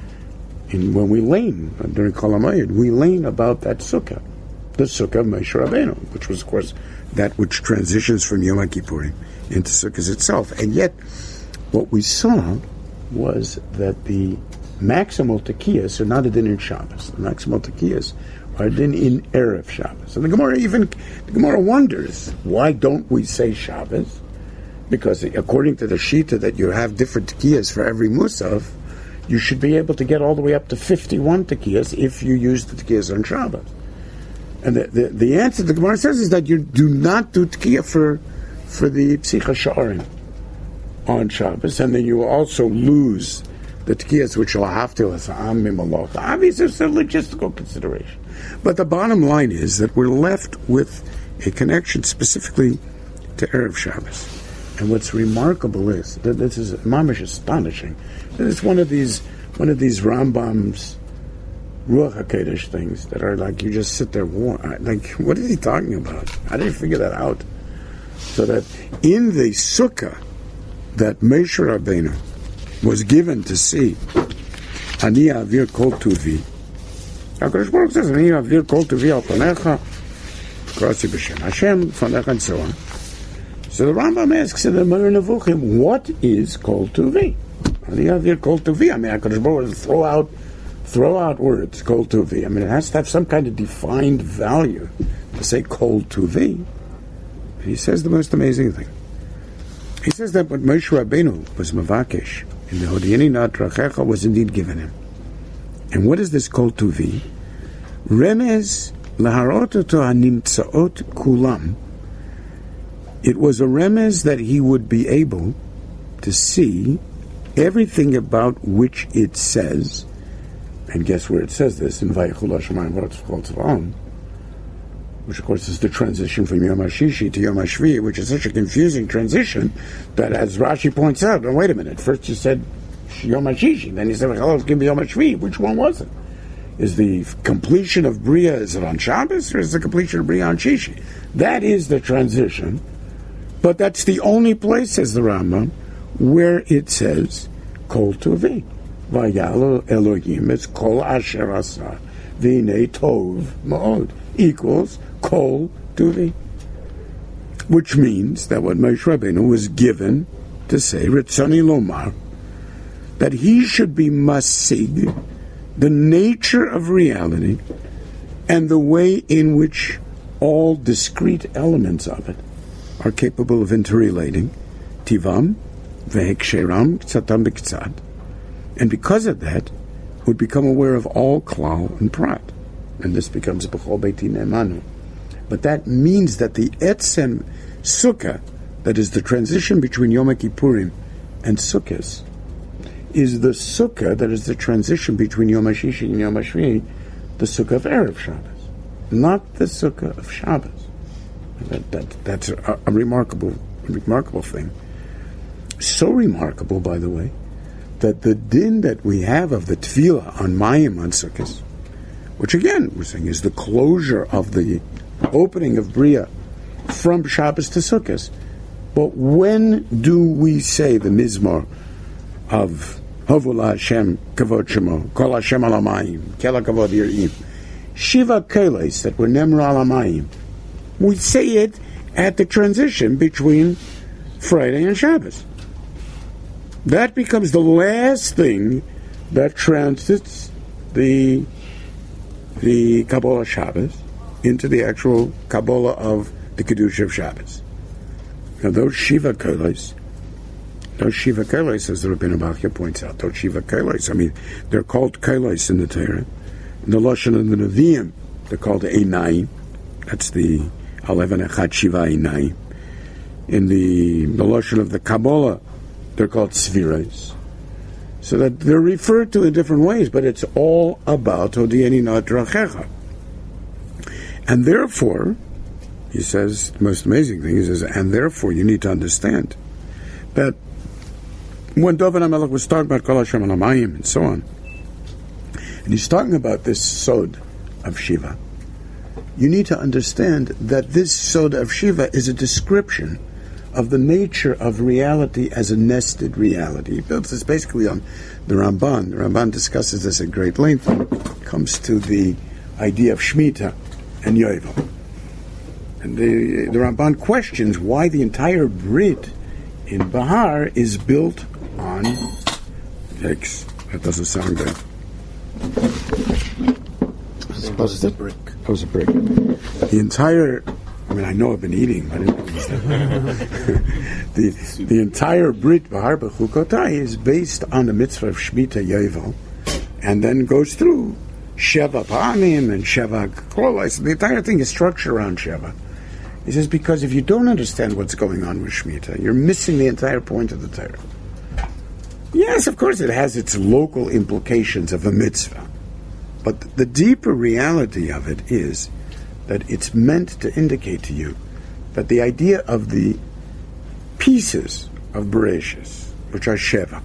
in when we learn during Kol HaMoed, we learn about that Sukkah, the Sukkah of Moshe Rabbeinu, which was, of course, that which transitions from Yom Kippurim into Sukkot itself. And yet, what we saw was that the maximal tekiyas are not a din in Shabbos. The maximal tekiyas are a din in Erev Shabbos. And the Gemara even, the Gemara wonders, why don't we say Shabbos? Because according to the Shita that you have different tekiyas for every Musaf, you should be able to get all the way up to fifty-one tekiyas if you use the tekiyas on Shabbos. And the, the, the answer the Gemara says is that you do not do tekiyah for for the Psicha Sha'arim on Shabbos, and then you also lose the tekiyas which will have to Asa'am Mimalot. Obviously, it's a logistical consideration. But the bottom line is that we're left with a connection specifically to Erev Shabbos. And what's remarkable is that this is mamish astonishing. It's one of these one of these Rambam's Ruach HaKodesh things that are like you just sit there, like, what is he talking about? How did he figure that out? So that in the Sukkah that Moshe Rabbeinu was given to see, Ani Avir Kol Tuvi, HaKadosh Baruch says, Ani Avir Kol Tuvi Al Panecha, Krasi B'Shem Hashem, Panecha, and so on. So the Rambam asks in the Moreh Nevuchim, what is Kol Tuvi? Ani Avir Kol Tuvi. I mean, HaKadosh Baruch will throw out Throw out words, Kol Tuvi. I mean, it has to have some kind of defined value to say Kol Tuvi. And he says the most amazing thing. He says that what Moshe Rabbeinu was Mavakesh in the Hodieni Natrachecha was indeed given him. And what is this Kol Tuvi? Remez Laharot Oto Hanimtsaot Kulam. It was a remez that he would be able to see everything about which it says. And guess where it says this? In Vayichul HaShemayim V'Ratzvot Tzva'on, which of course is the transition from Yom HaShishi to Yom HaShvi, which is such a confusing transition that, as Rashi points out, oh, wait a minute, first you said Yom HaShishi, then you said, well, it's going to be Yom HaShvi. Which one was it? Is the completion of Bria, is it on Shabbos, or is the completion of Bria on Shishi? That is the transition, but that's the only place, says the Rambam, where it says Kol Tuvi. Vayalo Elohim, it's Kol Asher Asa, V'nei Tov Ma'od, equals Kol Tuvi. Which means that what Moshe Rabbeinu was given to to say, Ritzoni Lomar, that he should be masig, the nature of reality, and the way in which all discrete elements of it are capable of interrelating, tivam, veheksheram, ksatam b'ktsad, and because of that, would become aware of all klal and prat, and this becomes b'chol beiti ne'emanu. But that means that the etzem sukkah, that is the transition between Yom Kippurim and Sukkot, is the sukkah that is the transition between Yom HaShishi and Yom HaShvi, the sukkah of Erev Shabbos, not the sukkah of Shabbos. That, that, that's a, a remarkable, remarkable thing. So remarkable, by the way, that the din that we have of the tefillah on Mayim on Sukkot, which again we're saying is the closure of the opening of Bria from Shabbos to Sukkot. But when do we say the Mizmor of Hovula Hashem Kavod Shemo, Kol Hashem Al Hamayim, Kela Kavod Yirim, Shiva Keles that were Nemra Al Hamayim? We say it at the transition between Friday and Shabbos. That becomes the last thing that transits the the Kabbalah Shabbos into the actual Kabbalah of the Kedusha of Shabbos. Now those Shiva Keles, those Shiva Keles, as the Rabbeinu Bachya points out, those Shiva Keles, I mean, they're called Keles in the Torah. In the Lashon of the Nevi'im, they're called Einayim. That's the Alevan Echad Shiva Einayim. In the, the Lashon of the Kabbalah, they're called Sviras. So that they're referred to in different ways, but it's all about Hodieni Na'at Drachecha. And therefore, he says, the most amazing thing, he says, and therefore you need to understand that when David HaMelech was talking about Kol Hashem Al Hamayim and so on, and he's talking about this Sod of Shiva, you need to understand that this Sod of Shiva is a description of the nature of reality as a nested reality. He builds this basically on the Ramban. The Ramban discusses this at great length and comes to the idea of Shemitah and Yovel. And the, the Ramban questions why the entire Brit in Bahar is built on... Yikes, that doesn't sound good. It was a brick. That was a brick. The entire... I mean, I know I've been eating, but I didn't understand. the, the entire Brit Bahar B'chukotai is based on the mitzvah of Shemitah Yovel, and then goes through Sheva Pa'amim and Sheva Klolos. The entire thing is structured around Sheva. He says, because if you don't understand what's going on with Shemitah, you're missing the entire point of the Torah. Yes, of course, it has its local implications of a mitzvah. But the deeper reality of it is that it's meant to indicate to you that the idea of the pieces of Bereshis, which are Sheva,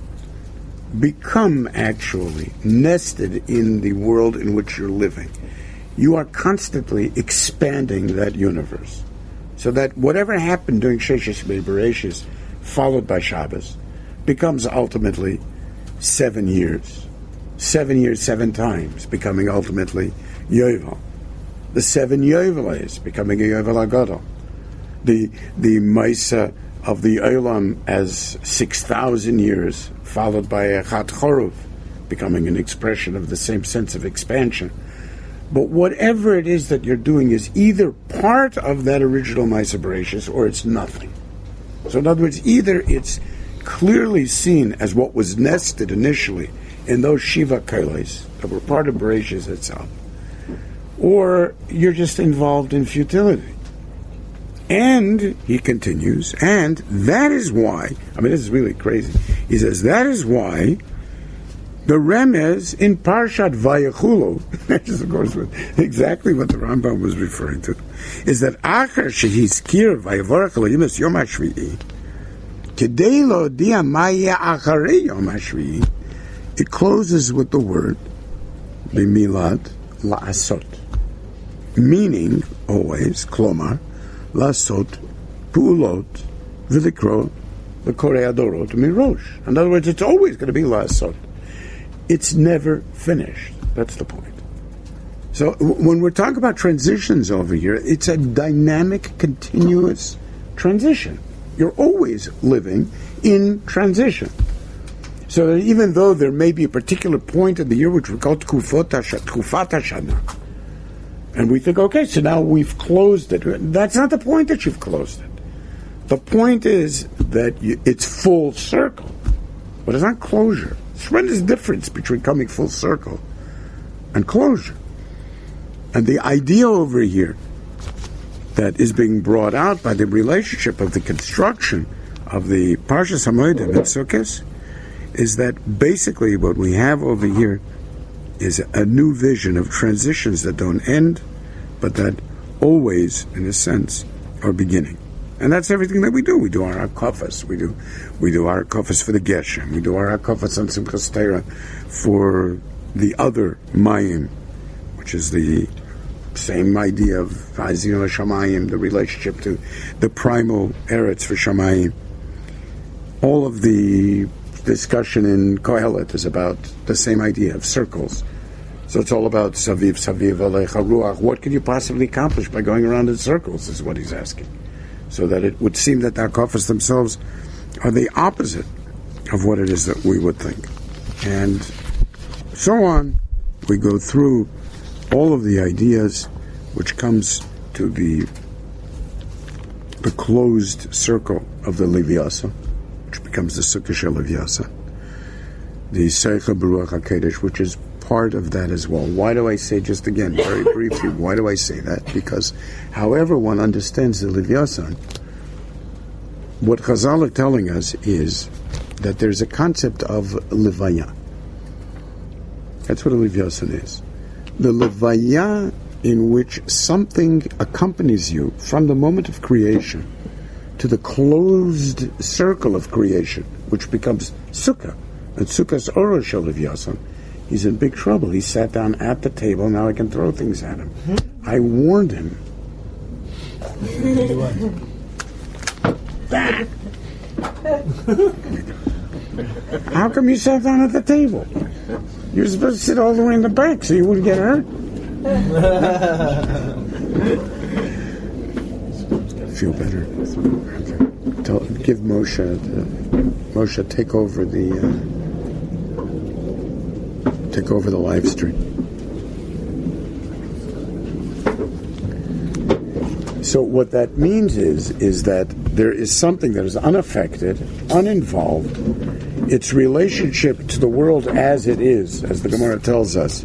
become actually nested in the world in which you're living. You are constantly expanding that universe. So that whatever happened during Sheshes Bereshis, followed by Shabbos, becomes ultimately seven years. Seven years, seven times, becoming ultimately Yovel. The seven Yoveles, becoming a Yovel Agadol. The the Maisa of the Olam as six thousand years, followed by a Chat Choruv, becoming an expression of the same sense of expansion. But whatever it is that you're doing is either part of that original Maisa Bereshis or it's nothing. So in other words, either it's clearly seen as what was nested initially in those Shiva Keles that were part of Bereshis itself, or you're just involved in futility. And, he continues, and that is why, I mean, this is really crazy. He says, that is why the Remez in Parshat Vayechulo, which is, of course, exactly what the Rambam was referring to, is that Acher Shehizkir Vayevorach Elohim es Yom HaShvi'i, Kedei lo dia ma yeh acharei Yom HaShvi'i, it closes with the word, B'milad la'asot, meaning, always, klomar, la'asot, pu'ulot, v'likro, v'korei adorot, mirosh. In other words, it's always going to be la'asot. It's never finished. That's the point. So when we're talking about transitions over here, it's a dynamic, continuous transition. You're always living in transition. So that even though there may be a particular point in the year which we call Tkufat Hashana, and we think, okay, so now we've closed it. That's not the point that you've closed it. The point is that you, it's full circle, but it's not closure. There's a tremendous difference between coming full circle and closure. And the idea over here that is being brought out by the relationship of the construction of the Parshas HaMoedim and Sukkos is that basically what we have over here is a new vision of transitions that don't end, but that always, in a sense, are beginning. And that's everything that we do. We do our hakafas. We do, we do our hakafas for the Geshem. We do our hakafas on Simchas Torah for the other Mayim, which is the same idea of Hazinu Shamayim, the relationship to the primal Eretz for Shamayim. All of the discussion in Kohelet is about the same idea of circles. So it's all about Saviv, Saviv, Alecha, Ruach. What can you possibly accomplish by going around in circles, is what he's asking. So that it would seem that the hakafas themselves are the opposite of what it is that we would think. And so on, we go through all of the ideas which comes to the the closed circle of the Leviasa, which becomes the Sukkah Shel Leviasa, the Seicha B'Ruach HaKodesh, which is part of that as well. Why do I say, just again, very briefly, why do I say that? Because however one understands the Leviathan, what Chazal are telling us is that there's a concept of Levaya. That's what a Leviathan is. The Levaya in which something accompanies you from the moment of creation to the closed circle of creation, which becomes Sukkah. And Sukkah's Oro Shel Leviathan. He's in big trouble. He sat down at the table. Now I can throw things at him. Mm-hmm. I warned him. How come you sat down at the table? You're supposed to sit all the way in the back so you wouldn't get hurt. Feel better. Tell, give Moshe, the, Moshe, take over the. Uh, Take over the live stream. So what that means is, is that there is something that is unaffected, uninvolved. Its relationship to the world as it is, as the Gemara tells us,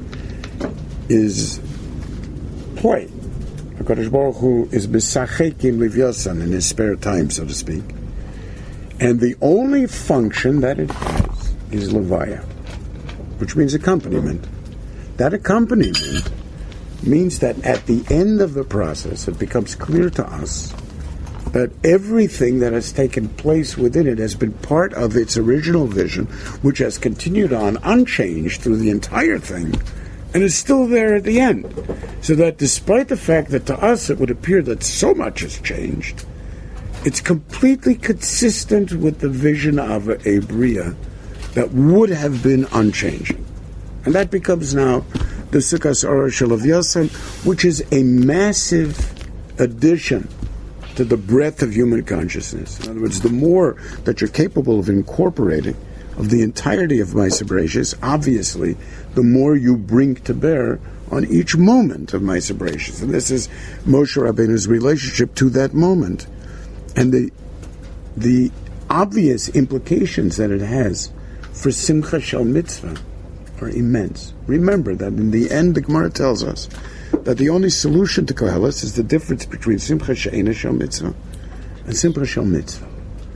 is play. HaKadosh Baruch Hu is B'sachekim Livyasan in his spare time, so to speak. And the only function that it has is Levaya, which means accompaniment. That accompaniment means that at the end of the process, it becomes clear to us that everything that has taken place within it has been part of its original vision, which has continued on unchanged through the entire thing, and is still there at the end. So that despite the fact that to us it would appear that so much has changed, it's completely consistent with the vision of a Bria that would have been unchanging. And that becomes now the Sukkos Oro Shel Leviathan, which is a massive addition to the breadth of human consciousness. In other words, the more that you're capable of incorporating of the entirety of Ma'aser Bereishis, obviously, the more you bring to bear on each moment of Ma'aser Bereishis. And this is Moshe Rabbeinu's relationship to that moment. And the the obvious implications that it has for Simcha Shel Mitzvah are immense. Remember that in the end, the Gemara tells us that the only solution to Koheles is the difference between Simcha She'ena Shel Mitzvah and Simcha Shel Mitzvah.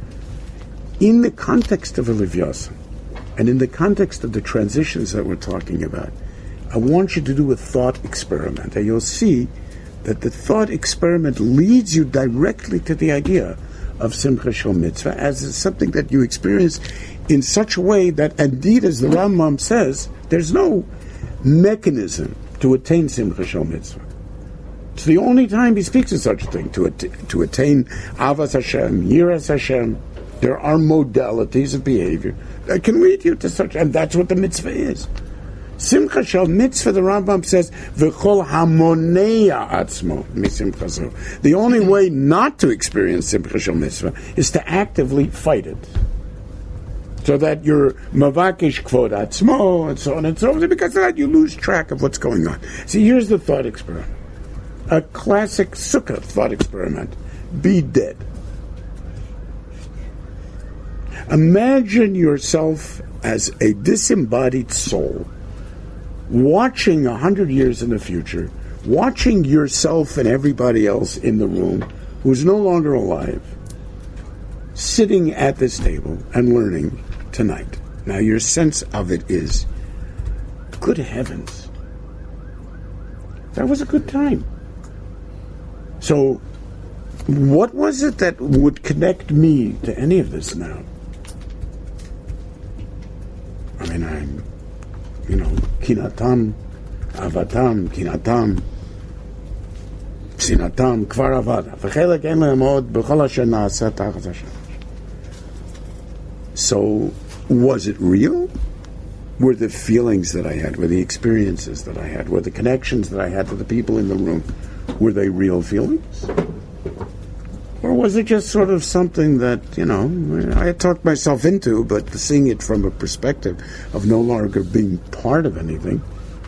In the context of a Leviathan, and in the context of the transitions that we're talking about, I want you to do a thought experiment, and you'll see that the thought experiment leads you directly to the idea of Simcha Shel Mitzvah as something that you experience in such a way that, indeed, as the Rambam says, there's no mechanism to attain Simcha Shel Mitzvah. It's the only time he speaks of such a thing, to, at- to attain Avas Hashem, Yiras Hashem. There are modalities of behavior that can lead you to such, and that's what the mitzvah is. Simcha shel mitzvah, the Rambam says, v'chol hamonea atzmo misimcha zo. The only way not to experience simcha shel mitzvah is to actively fight it, so that you're mavakish kvod atzmo and so on and so on. Because of that, you lose track of what's going on. See, here's the thought experiment, a classic sukkah thought experiment: be dead. Imagine yourself as a disembodied soul, watching a hundred years in the future, watching yourself and everybody else in the room who's no longer alive, sitting at this table and learning tonight. Now your sense of it is, good heavens, that was a good time. So what was it that would connect me to any of this now? I mean, I'm, you know, kinatam, avatam, kinatam, sinatam, kvar avada. V'chelek en lehem od b'chol asher na'aseh tachat hashemesh. So, was it real? Were the feelings that I had, were the experiences that I had, were the connections that I had to the people in the room, were they real feelings? Or was it just sort of something that, you know, I had talked myself into, but seeing it from a perspective of no longer being part of anything,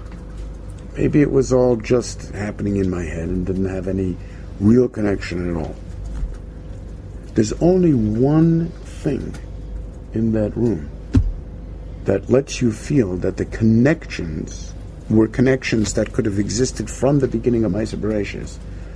maybe it was all just happening in my head and didn't have any real connection at all. There's only one thing in that room that lets you feel that the connections were connections that could have existed from the beginning of Ma'aser Bereishis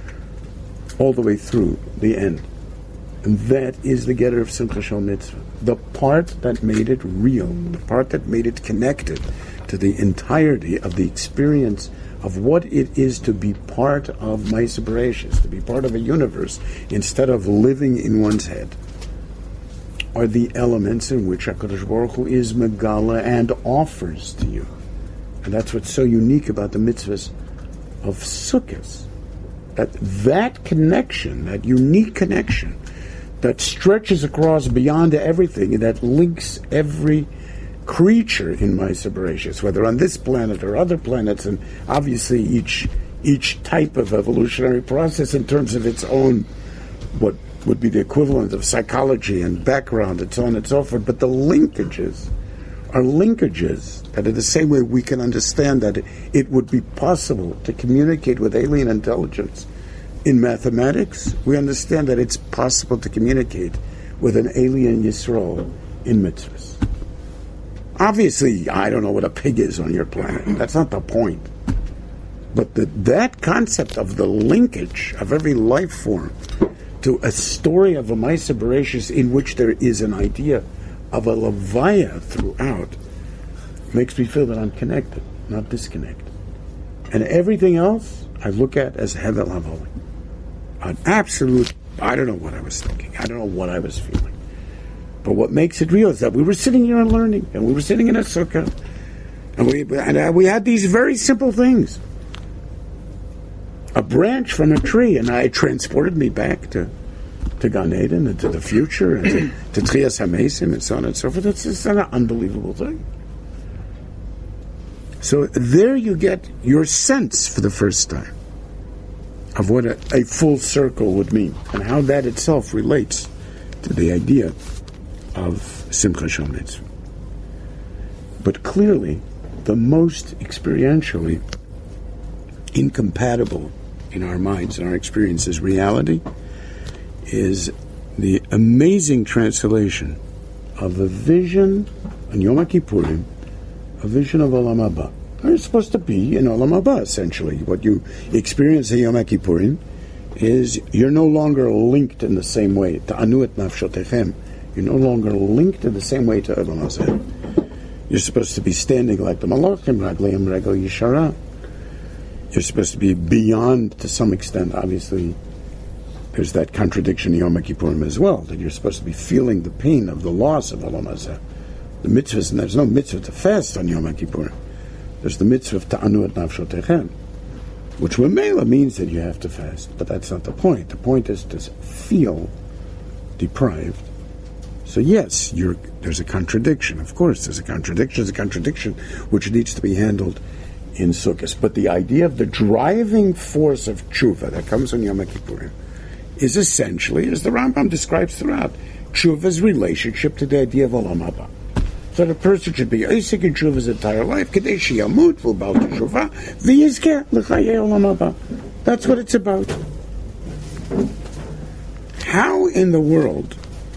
all the way through the end. And that is the getter of Simcha Shel Mitzvah. The part that made it real, the part that made it connected to the entirety of the experience of what it is to be part of Ma'aser Bereishis, to be part of a universe instead of living in one's head, are the elements in which HaKadosh Baruch Hu is Megala and offers to you. And that's what's so unique about the mitzvahs of Sukkot. That that connection, that unique connection, that stretches across beyond everything, that links every creature in Ma'aser Bereishis, whether on this planet or other planets, and obviously each each type of evolutionary process in terms of its own, what would be the equivalent of psychology and background and so on and so forth. But the linkages are linkages that in the same way we can understand that it, it would be possible to communicate with alien intelligence in mathematics, we understand that it's possible to communicate with an alien Yisrael in mitzvahs. Obviously, I don't know what a pig is on your planet. That's not the point. But the, that concept of the linkage of every life form to a story of a Ma'aser Bereishis in which there is an idea of a levaya throughout makes me feel that I'm connected, not disconnected. And everything else I look at as Hevel Havoli. An absolute, I don't know what I was thinking. I don't know what I was feeling. But what makes it real is that we were sitting here and learning, and we were sitting in a sukkah, and we, and we had these very simple things. A branch from a tree, and it transported me back to to Gan Eden and to the future and to, to Tchias HaMesim and so on and so forth. It's, it's an unbelievable thing. So there you get your sense for the first time of what a, a full circle would mean and how that itself relates to the idea of Simcha Shel Mitzvah. But clearly, the most experientially incompatible in our minds and our experiences reality is the amazing translation of a vision on Yom Kippurim, a vision of Olam Haba. It's supposed to be in Olam Haba, essentially. What you experience in Yom Kippurim is you're no longer linked in the same way to Anu et Nafshotechem. You're no longer linked in the same way to Olam Hazeh. You're supposed to be standing like the Malachim, Ragleim Regel Yishara. You're supposed to be beyond, to some extent, obviously. There's that contradiction in Yom Kippurim as well, that you're supposed to be feeling the pain of the loss of Olam Hazeh. The mitzvahs, and there's no mitzvah to fast on Yom Kippurim. There's the mitzvah of Ta'anu et Nafshotechem, which Mamela means that you have to fast, but that's not the point. The point is to feel deprived So yes, you're, there's a contradiction. Of course, there's a contradiction. There's a contradiction which needs to be handled in Sukkot. But the idea of the driving force of tshuva that comes on Yom Kippurim is essentially, as the Rambam describes throughout, tshuva's relationship to the idea of Olam Haba. So the person should be Isaac in tshuva's entire life. Kadei sheyamut v'bal tshuva v'yizkeh l'chayei Olam Haba. That's what it's about. How in the world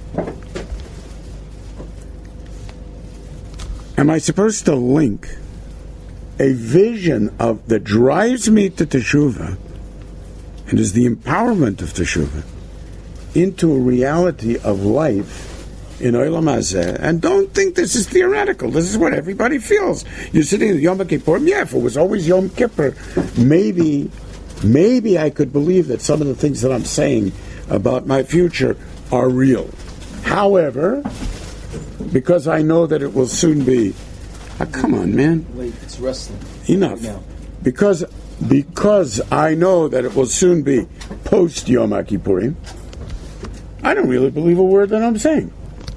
am I supposed to link a vision of that drives me to teshuvah and is the empowerment of teshuvah into a reality of life in Olam Hazeh? And don't think this is theoretical. This is what everybody feels. You're sitting at Yom Kippur. Yeah, if it was always Yom Kippur, maybe, maybe I could believe that some of the things that I'm saying about my future are real. However, because I know that it will soon be. Oh, come on, man. Wait, it's wrestling. Enough. Right now. Because because I know that it will soon be post Yom Kippurim, I don't really believe a word that I'm saying.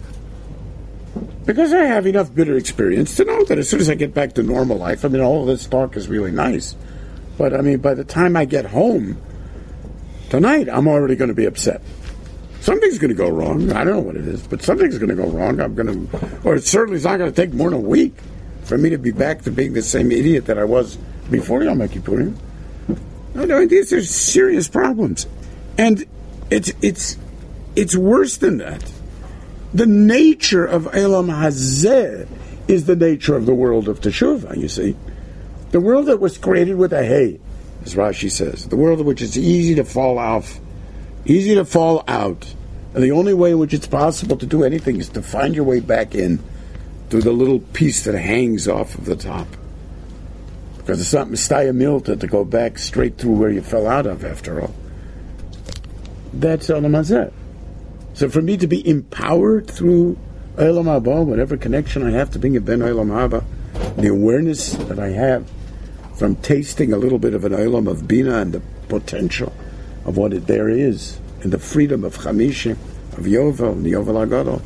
Because I have enough bitter experience to know that as soon as I get back to normal life, I mean, all of this talk is really nice, but I mean, by the time I get home tonight, I'm already going to be upset. Something's going to go wrong. I don't know what it is, but something's going to go wrong. I'm going to, or it certainly is not going to take more than a week for me to be back to being the same idiot that I was before Yom Kippurim. No, no, these are serious problems, and it's it's it's worse than that. The nature of Olam Hazeh is the nature of the world of Teshuvah. You see, the world that was created with a hay, as Rashi says, the world in which it's easy to fall off. Easy to fall out. And the only way in which it's possible to do anything is to find your way back in through the little piece that hangs off of the top. Because it's not Mistaya Milta to go back straight through where you fell out of, after all. That's Olam Hazeh. So for me to be empowered through Olam Haba, whatever connection I have to being a Ben Olam Haba, the awareness that I have from tasting a little bit of an Olam of Bina and the potential of what it there is, and the freedom of Chamishim, of Yovel, and the Yovel HaGadol.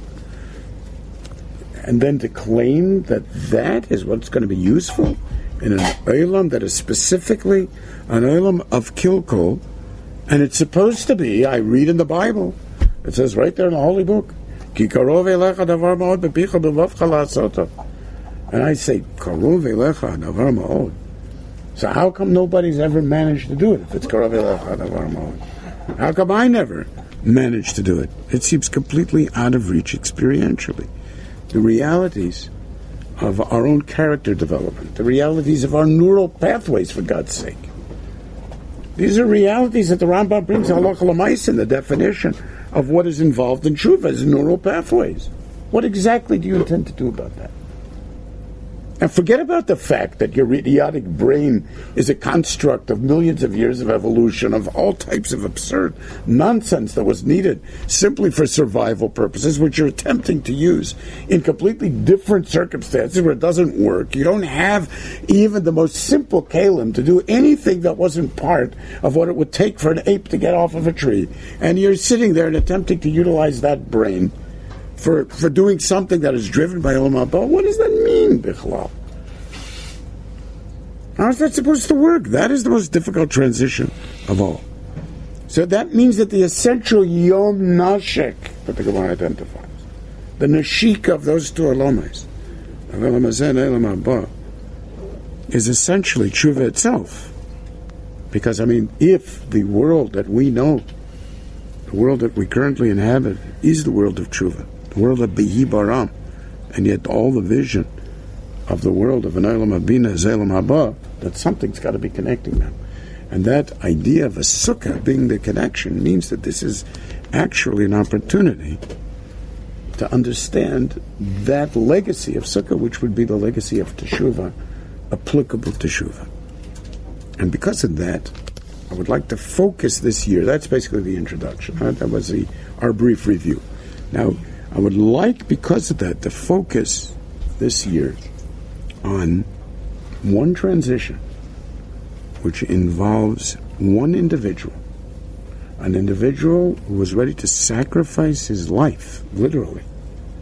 And then to claim that that is what's going to be useful in an Olam that is specifically an Olam of Kilkul, and it's supposed to be, I read in the Bible, it says right there in the Holy Book, Ki karov elecha davar ma'od bepicha b'vavcha la'asoto. And I say, karov elecha davar ma'od. So how come nobody's ever managed to do it if it's Karov Elecha Davar Ma'od? How come I never managed to do it? It seems completely out of reach experientially. The realities of our own character development, the realities of our neural pathways, for God's sake. These are realities that the Rambam brings Halacha L'Maisa in the definition of what is involved in Tshuva as neural pathways. What exactly do you intend to do about that? And forget about the fact that your idiotic brain is a construct of millions of years of evolution, of all types of absurd nonsense that was needed simply for survival purposes, which you're attempting to use in completely different circumstances where it doesn't work. You don't have even the most simple kalim to do anything that wasn't part of what it would take for an ape to get off of a tree. And you're sitting there and attempting to utilize that brain For, for doing something that is driven by Olam Haba. What does that mean, Bichlal? How is that supposed to work? That is the most difficult transition of all. So that means that the essential Yom Nashek that the Gemara identifies, the Nashik of those two Olomes, of Olam Hazeh and Olam Haba, is essentially Tshuva itself. Because, I mean, if the world that we know, the world that we currently inhabit, is the world of Tshuva, the world of Behi Baram, and yet all the vision of the world of an Olam Abina is Olam Haba, that something's got to be connecting them. And that idea of a sukkah being the connection means that this is actually an opportunity to understand that legacy of sukkah, which would be the legacy of teshuvah, applicable teshuvah. And because of that, I would like to focus this year. That's basically the introduction. Right? That was the, our brief review. Now, I would like, because of that, to focus this year on one transition which involves one individual, an individual who was ready to sacrifice his life, literally,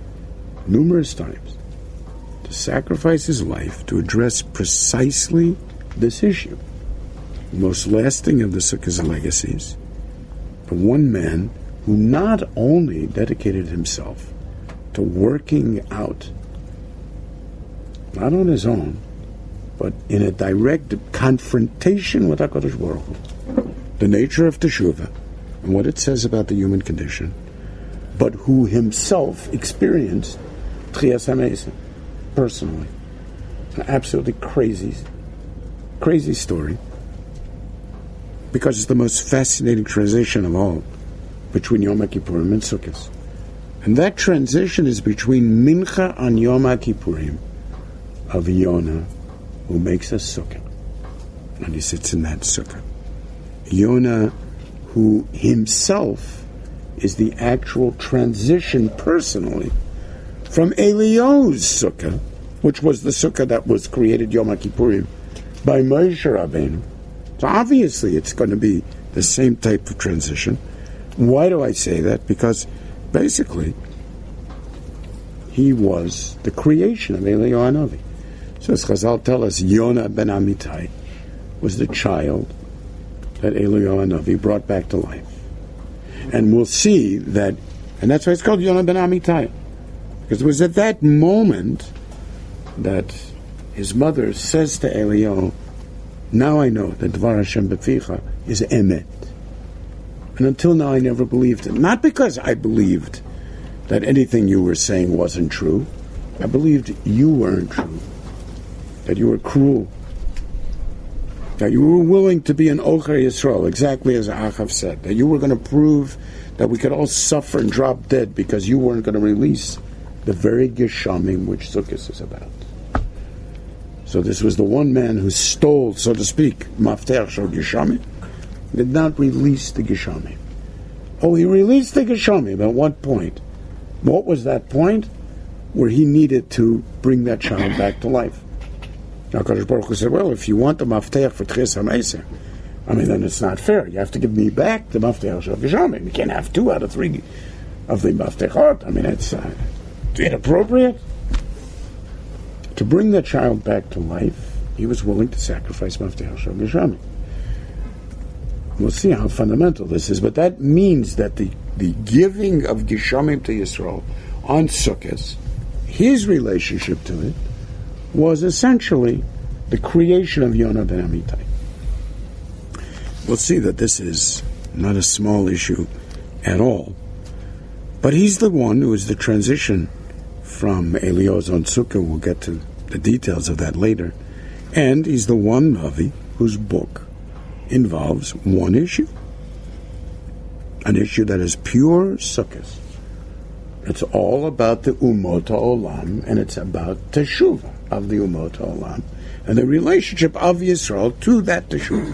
numerous times to sacrifice his life to address precisely this issue. The most lasting of the Sukkah's legacies, the one man who not only dedicated himself to working out, not on his own, but in a direct confrontation with HaKadosh Baruch Hu, the nature of Teshuvah and what it says about the human condition, but who himself experienced Tchias HaMesim personally. An absolutely crazy, crazy story, because it's the most fascinating transition of all between Yom Kippurim and Sukkot. And that transition is between Mincha on Yom Kippurim of Yonah, who makes a sukkah, and he sits in that sukkah. Yonah, who himself is the actual transition personally from Eliyahu's sukkah, which was the sukkah that was created Yom Kippurim by Moshe Rabbeinu. So obviously it's going to be the same type of transition. Why do I say that? Because basically he was the creation of Eliyahu Hanavi. So as Chazal tell us, Yonah ben Amittai was the child that Eliyahu Hanavi brought back to life. And we'll see that, and that's why it's called Yonah ben Amittai, because it was at that moment that his mother says to Eliyahu, now I know that Dvar Hashem Beficha is Emet. And until now I never believed it. Not because I believed that anything you were saying wasn't true. I believed you weren't true. That you were cruel. That you were willing to be an Ocher Yisrael, exactly as Achav said. That you were going to prove that we could all suffer and drop dead because you weren't going to release the very Geshamim which Sukkot is about. So this was the one man who stole, so to speak, Mafteach Shel Geshamim, did not release the Geshamim. Oh, he released the Geshamim. At what point? What was that point? Where he needed to bring that child back to life. Now, HaKadosh Baruch Hu said, well, if you want the Mafteach for Tchias HaMesim, I mean, then it's not fair. You have to give me back the Mafteach Shel Geshamim. You can't have two out of three of the Mafteachot. I mean, it's uh, inappropriate. To bring the child back to life, he was willing to sacrifice Mafteach Shel Geshamim. We'll see how fundamental this is, but that means that the, the giving of Geshamim to Yisrael on Sukkot, his relationship to it, was essentially the creation of Yonah ben Amittai. We'll see that this is not a small issue at all, but he's the one who is the transition from Eliyahu's on Sukkah. We'll get to the details of that later. And he's the one Navi whose book involves one issue. An issue that is pure Sukkot. It's all about the Umot HaOlam, and it's about Teshuvah of the Umot HaOlam, and the relationship of Yisrael to that Teshuvah.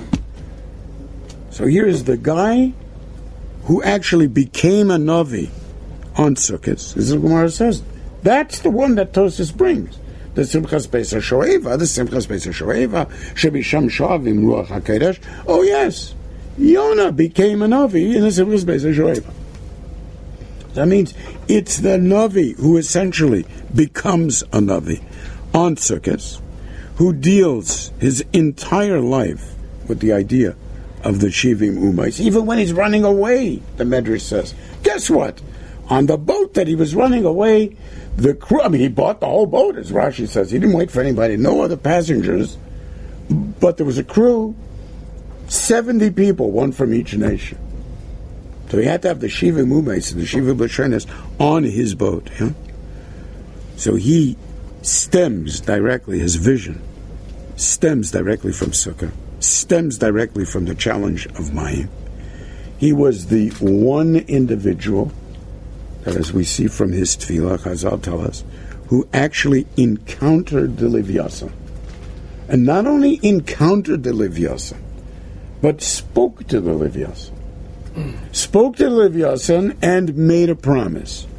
So here's the guy who actually became a Navi on Sukkot. This is what Gemara says. That's the one that Tosfos brings. The Simchas Pesach Shoeva, the Simchas Pesach Shoeva, Shebisham Shavim Ruach HaKodesh. Oh yes, Yonah became a Navi in the Simchas Pesach Shoeva. That means it's the Navi who essentially becomes a Navi on Sukkot, who deals his entire life with the idea of the Shivim Umais. Even when he's running away, the Medrash says, guess what? On the boat that he was running away, the crew, I mean, he bought the whole boat, as Rashi says. He didn't wait for anybody, no other passengers, but there was a crew, seventy people, one from each nation. So he had to have the Shiva Mumais and the Shiva B'Shenes on his boat. Yeah? So he stems directly, his vision stems directly from Sukkah, stems directly from the challenge of Mayim. He was the one individual, as we see from his tefillah, Chazal tell us, who actually encountered the Leviathan. And not only encountered the Leviathan, but spoke to the Leviathan. Spoke to the Leviathan and made a promise.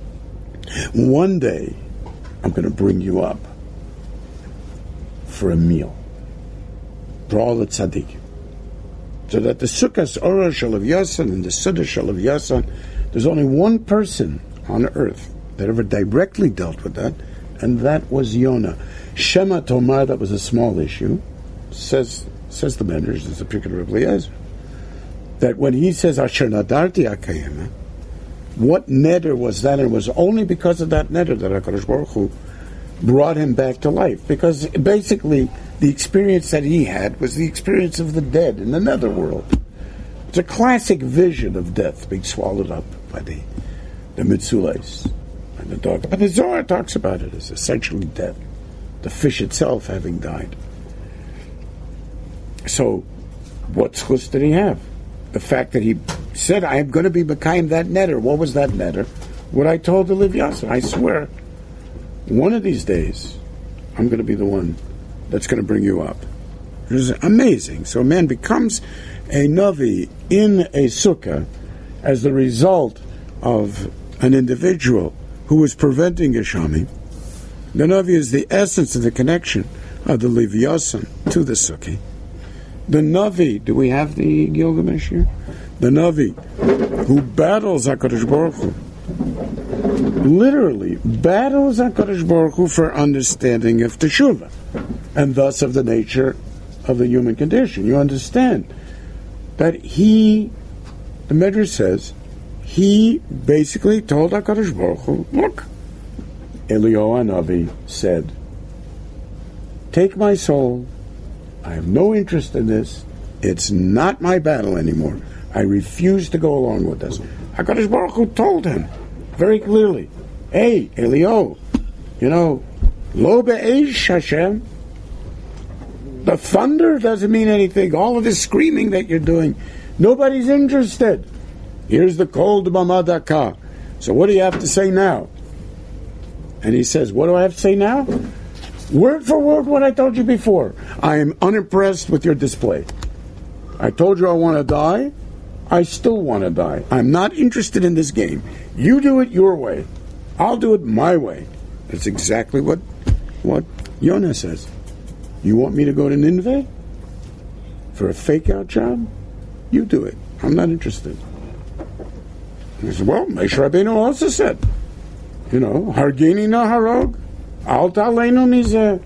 One day, I'm going to bring you up for a meal. For all the tzaddikim. So that the Sukkos Ora Shel Leviathan and the Suda Shel Leviathan, there's only one person on earth that ever directly dealt with that, and that was Yonah. Shema Tomar, that was a small issue, says says the Medrash, there's a particular Rabbi Eliezer, that when he says Asher Nadarti Akayema, what neder was that? And it was only because of that neder that HaKadosh Baruch Hu brought him back to life. Because basically, the experience that he had was the experience of the dead in the netherworld. It's a classic vision of death being swallowed up by the the mitzules and the dog. But the Zohar talks about it as essentially death, the fish itself having died. So, what chus did he have? The fact that he said, I am going to be Mekayim that neder. What was that neder? What I told the Lev Yasser. I swear, one of these days, I'm going to be the one that's going to bring you up. It is amazing. So a man becomes a Navi in a sukkah as the result of an individual who was preventing Geshami. The Navi is the essence of the connection of the Lev Yasser to the sukkah. The Navi, do we have the Gilgamesh here? The Navi, who battles HaKadosh Baruch Hu, literally battles HaKadosh Baruch Hu for understanding of Teshuvah, and thus of the nature of the human condition. You understand that he, the Medrash says, he basically told HaKadosh Baruch Hu, look, Eliyahu Navi said, take my soul, I have no interest in this. It's not my battle anymore. I refuse to go along with this. HaKadosh Baruch Hu told him very clearly, hey, Eliyahu, you know, lo be'esh Hashem, the thunder doesn't mean anything. All of this screaming that you're doing, nobody's interested. Here's the cold Mamadaka. So what do you have to say now? And he says, what do I have to say now? Word for word what I told you before. I am unimpressed with your display. I told you I want to die. I still want to die. I'm not interested in this game. You do it your way. I'll do it my way. That's exactly what what Yonah says. You want me to go to Nineveh for a fake-out job? You do it. I'm not interested. And he said, well, Moshe Rabbeinu also said, you know, Hargini na harog. Al ta'aleinu mizeh.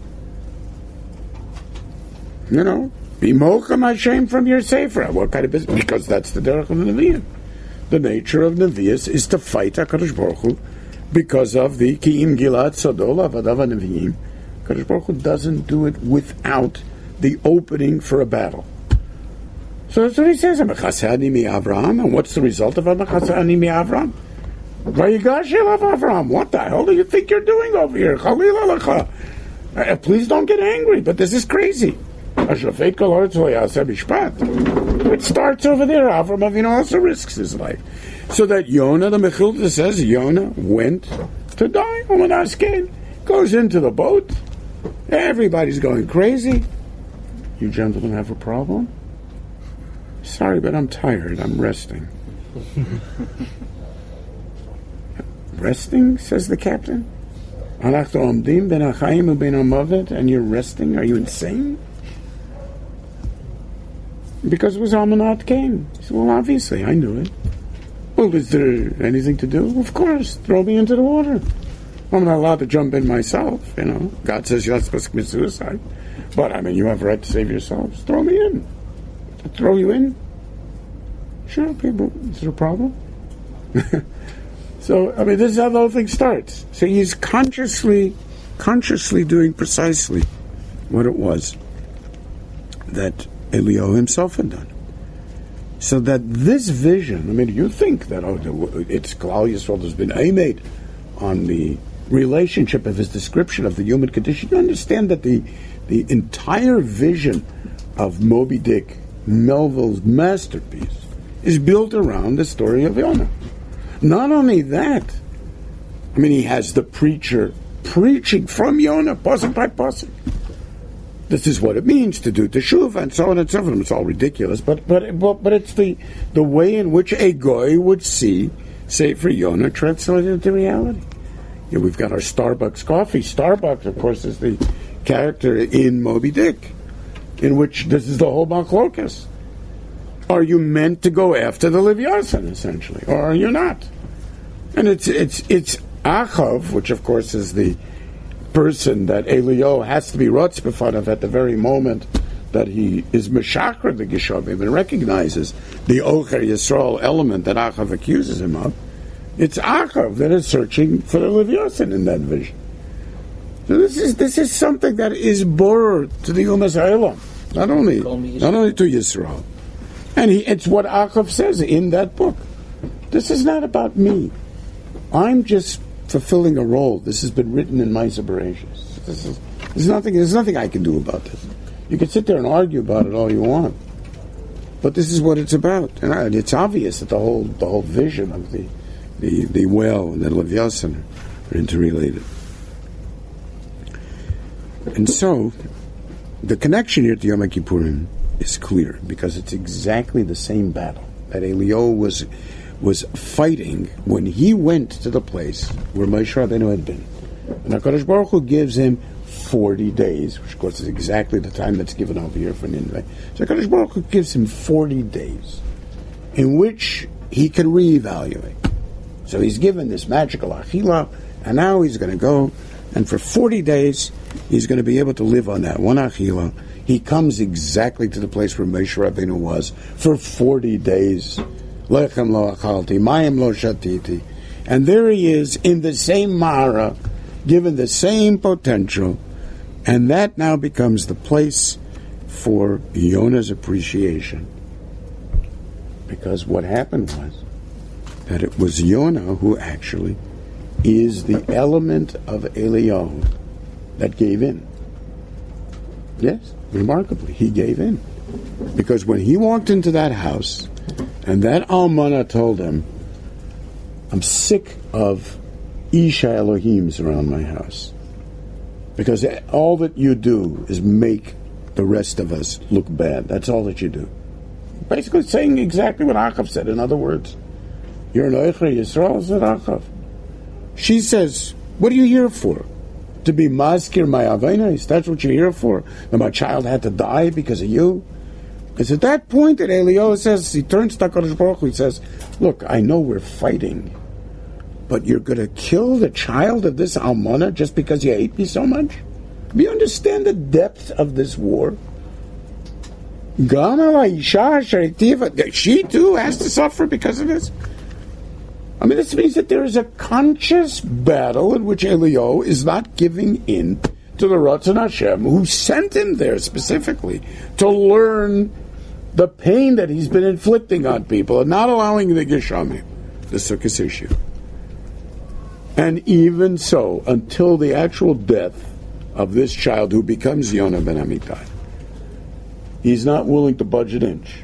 You know, be mocha Hashem from your sefer. What kind of business? Because that's the derech of the Nevi'im. The nature of Nevi'us is to fight HaKadosh Baruch Hu because of the Ki'im Gilad Sodol Avadav HaNevi'im. HaKadosh Baruch Hu doesn't do it without the opening for a battle. So that's what he says, Amachasani mi Avraham. And what's the result of Amachasani mi Avraham? Avram, what the hell do you think you're doing over here? Uh, please don't get angry, but this is crazy. It starts over there. Avram Avinu also risks his life. So that Yonah, the Mechilta says, Yonah went to die. Goes into the boat. Everybody's going crazy. You gentlemen have a problem? Sorry, but I'm tired. I'm resting. Resting, says the captain. And you're resting? Are you insane? Because it was Almanat came. He said, well, obviously, I knew it. Well, is there anything to do? Of course, throw me into the water. I'm not allowed to jump in myself, you know. God says you're not supposed to commit suicide. But, I mean, you have a right to save yourselves. Throw me in. I'll throw you in? Sure, people. Is there a problem? So, I mean, this is how the whole thing starts. So he's consciously, consciously doing precisely what it was that Eliyahu himself had done. So that this vision, I mean, you think that, oh, it's Klal Yisrael has been aimed on the relationship of his description of the human condition. You understand that the, the entire vision of Moby Dick, Melville's masterpiece, is built around the story of Yonah. Not only that, I mean, he has the preacher preaching from Yonah, pasuk by pasuk. This is what it means to do teshuvah, and so on and so forth. It's all ridiculous, but but but, but it's the, the way in which a goy would see Sefer Yonah translated into reality. You know, we've got our Starbucks coffee. Starbucks, of course, is the character in Moby Dick, in which this is the whole machlokas. Are you meant to go after the Leviathan, essentially, or are you not? And it's it's it's Achav, which of course is the person that Eliyahu has to be rotz b'fanav at the very moment that he is meshachar the Geshavim and recognizes the Ocher Yisrael element that Achav accuses him of. It's Achav that is searching for the Leviosin in that vision. So this is this is something that is borer to the Umas Ha'elam, not only not only to Yisrael, and he, it's what Achav says in that book. This is not about me. I'm just fulfilling a role. This has been written in my Bereshis. This is there's nothing there's nothing I can do about this. You can sit there and argue about it all you want, but this is what it's about, and it's obvious that the whole the whole vision of the the, the well and the Leviosin are interrelated. And so, the connection here to Yom Kippurim is clear because it's exactly the same battle that Eliyahu was was fighting when he went to the place where Moshe Rabbeinu had been. And HaKadosh Baruch Hu gives him forty days, which of course is exactly the time that's given over here for Nineveh. So HaKadosh Baruch Hu gives him forty days in which he can reevaluate. So he's given this magical achila, and now he's going to go, and for forty days, he's going to be able to live on that one achila. He comes exactly to the place where Moshe Rabbeinu was for forty days. Lechem lo achalti, mayim lo shatiti. And there he is in the same Mara, given the same potential, and that now becomes the place for Yonah's appreciation. Because what happened was that it was Yonah who actually is the element of Eliyahu that gave in. Yes, remarkably, he gave in. Because when he walked into that house, and that Almana told him, I'm sick of Isha Elohims around my house. Because all that you do is make the rest of us look bad. That's all that you do. Basically saying exactly what Achav said. In other words, you're an Ocher Yisrael, said Achav. She says, what are you here for? To be maskir my aveinos? That's what you're here for? That my child had to die because of you? It's at that point that Eliyahu says, he turns to HaKadosh Baruch Hu, he says, look, I know we're fighting, but you're going to kill the child of this Almana just because you hate me so much? Do you understand the depth of this war? She too has to suffer because of this? I mean, this means that there is a conscious battle in which Eliyahu is not giving in to the Ratzon Hashem, who sent him there specifically to learn the pain that he's been inflicting on people and not allowing the Geshamim, the Sukkot issue. And even so, until the actual death of this child who becomes Yonah ben Amittai, he's not willing to budge an inch.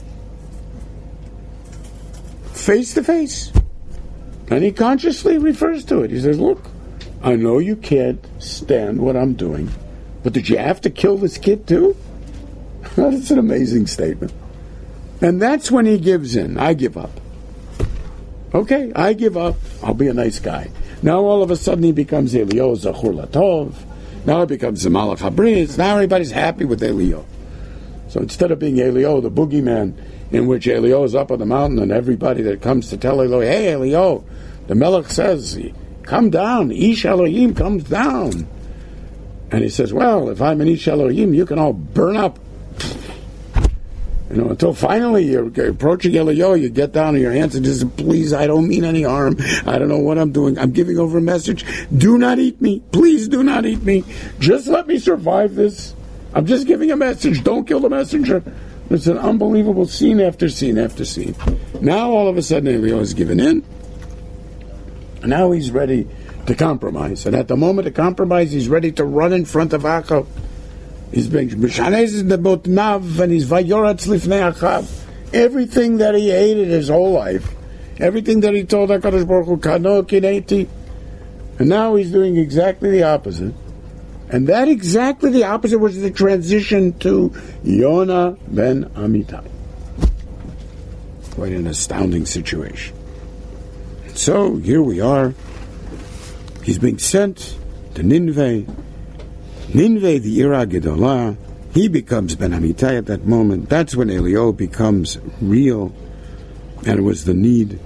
Face to face. And he consciously refers to it. He says, look, I know you can't stand what I'm doing, but did you have to kill this kid too? That's an amazing statement. And that's when he gives in. I give up. Okay, I give up. I'll be a nice guy. Now all of a sudden he becomes Eliyahu Zachur Latov. Now he becomes the Malach HaBris. Now everybody's happy with Eliyahu. So instead of being Eliyahu, the boogeyman, in which Eliyahu is up on the mountain and everybody that comes to tell Eliyahu, hey Eliyahu, the Melech says, come down, Ish Elohim comes down. And he says, well, if I'm an Ish Elohim, you can all burn up. You know, until finally you're approaching Eliyahu, you get down on your hands and just, please, I don't mean any harm. I don't know what I'm doing. I'm giving over a message. Do not eat me. Please do not eat me. Just let me survive this. I'm just giving a message. Don't kill the messenger. It's an unbelievable scene after scene after scene. Now all of a sudden Eliyahu is given in. And now he's ready to compromise. And at the moment of compromise, he's ready to run in front of Achav. He's being Mishanez in the Botnav, and he's Vayoratz Lifnei Achav. Everything that he hated his whole life, everything that he told HaKadosh Baruch Hu, Kano Kineti, and now he's doing exactly the opposite. And that exactly the opposite was the transition to Yonah ben Amittai. Quite an astounding situation. So here we are. He's being sent to Nineveh. Nineveh, the Ira Gedolah, he becomes Ben Amittai at that moment. That's when Eliyahu becomes real, and it was the need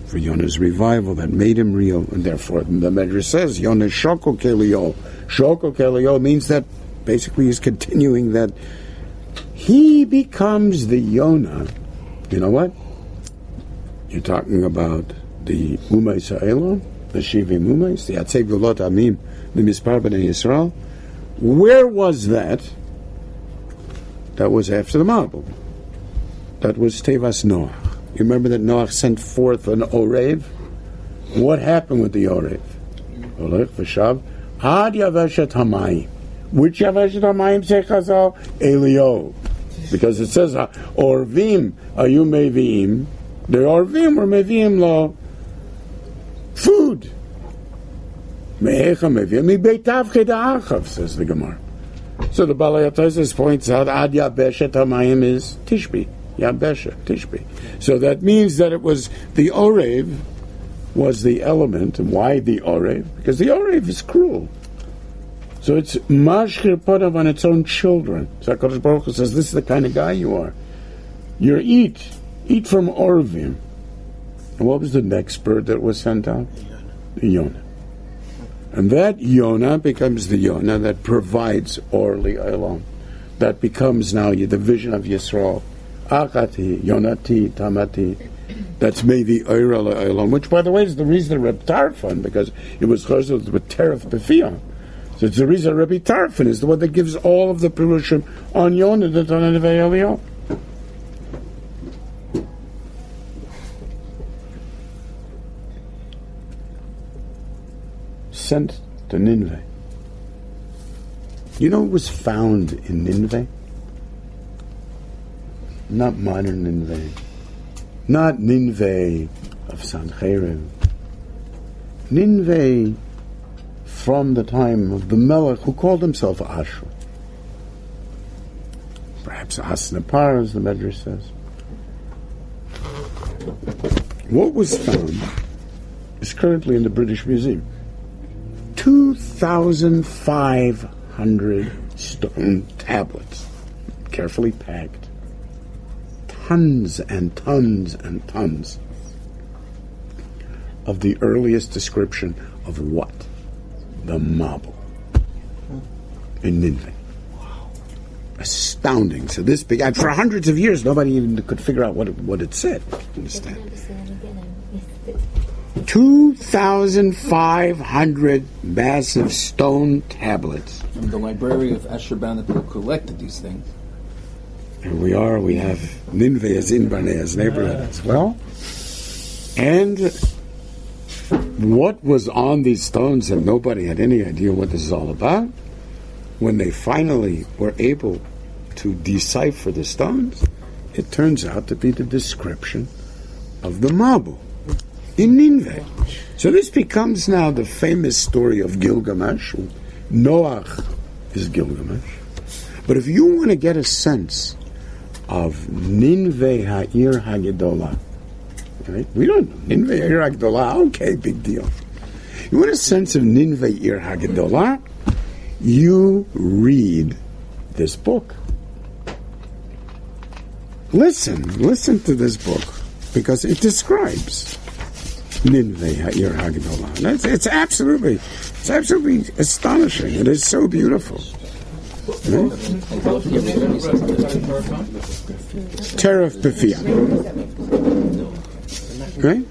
for Yonah's revival that made him real, and therefore the Medrash says Yonah Shoko Kelio. Shoko Kelio means that basically he's continuing that he becomes the Yonah. You know what? You're talking about the Umay Sa'elon, the Shivim Umays, the Atzei Gulot Amim, the Mispar B'nai Yisrael. Where was that? That was after the Mabul. That was Tevas Noach. You remember that Noach sent forth an Orev? What happened with the Orev? Olech v'shav Ad Yaveshet Hamayim. Which Yaveshet Hamayim say Chazal? Elio. Because it says Orvim Ayu Meviim. The Orvim were Meviim lo food. Me'echa Meviim mibeitav cheda'achav, says the Gemara. So the Balei HaTosfos points out Ad Yaveshet Hamayim is Tishbi. Yabesha, Tishbi. So that means that it was the Orev was the element. And why the Orev? Because the Orev is cruel. So it's mashkir podav on its own children. So HaKadosh Baruch Hu says, this is the kind of guy you are. You're eat. Eat from Orvim. And what was the next bird that was sent out? The Yonah. And that Yonah becomes the Yonah that provides Orli Olam. That becomes now the vision of Yisrael. Achati, Yonati, Tamati. That's maybe Oira Olam, which, by the way, is the reason Reb Tarfon, because it was chosed with Teref Befiyah. So it's the reason Rabbi Tarfon is the one that gives all of the Perushim on Yonah, the Tanah Nevei Eliyahu. Sent to Nineveh. You know what was found in Nineveh? Not modern Nineveh. Not Nineveh of Sancherib. Nineveh from the time of the Melech who called himself Ashur. Perhaps Asnapar, as the Medrash says. What was found is currently in the British Museum. two thousand five hundred stone tablets, carefully packed. Tons and tons and tons of the earliest description of what? The Mabul in Nineveh. Wow. Astounding. So this big, and for hundreds of years nobody even could figure out what it, what it said. Understand? two thousand five hundred massive stone tablets. And the library of Ashurbanipal collected these things. Here we are, we have Nineveh as in Barnea's neighborhood as well. And what was on these stones that nobody had any idea what this is all about, when they finally were able to decipher the stones, it turns out to be the description of the Mabul in Nineveh. So this becomes now the famous story of Gilgamesh. Noach is Gilgamesh. But if you want to get a sense of Nineveh Ha'ir HaGedolah, right? We don't know. Nineveh Ha'ir HaGedolah, okay, big deal. You want a sense of Nineveh Ha'ir HaGedolah? You read this book. Listen, listen to this book, because it describes Nineveh Ha'ir HaGedolah. It's, it's absolutely, it's absolutely astonishing. It is so beautiful. Right? Teref Befiyah. Right?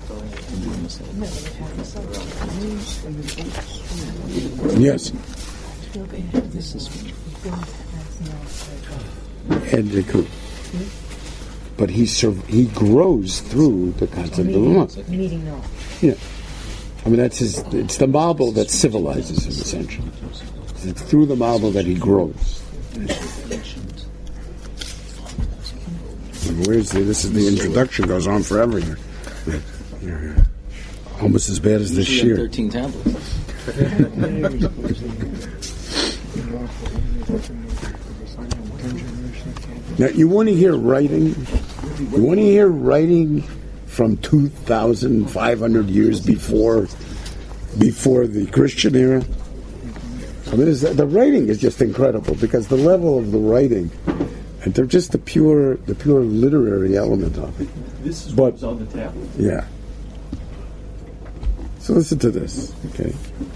Yes. Edriku. But he serv- he grows through the concept of the Ummah. Yeah. I mean, that's his, it's the Mabul that civilizes him, essentially. It's through the Mabul that he grows. And where's the, this is the introduction, goes on forever here. Yeah, yeah, yeah. Almost as bad as this year. thirteen tablets. Now, you want to hear writing? You want to hear writing from two thousand five hundred years before before the Christian era? I mean, is, the writing is just incredible, because the level of the writing, and they're just the pure, the pure literary element of it. This is but, what's on the tablet. Yeah. So listen to this, okay?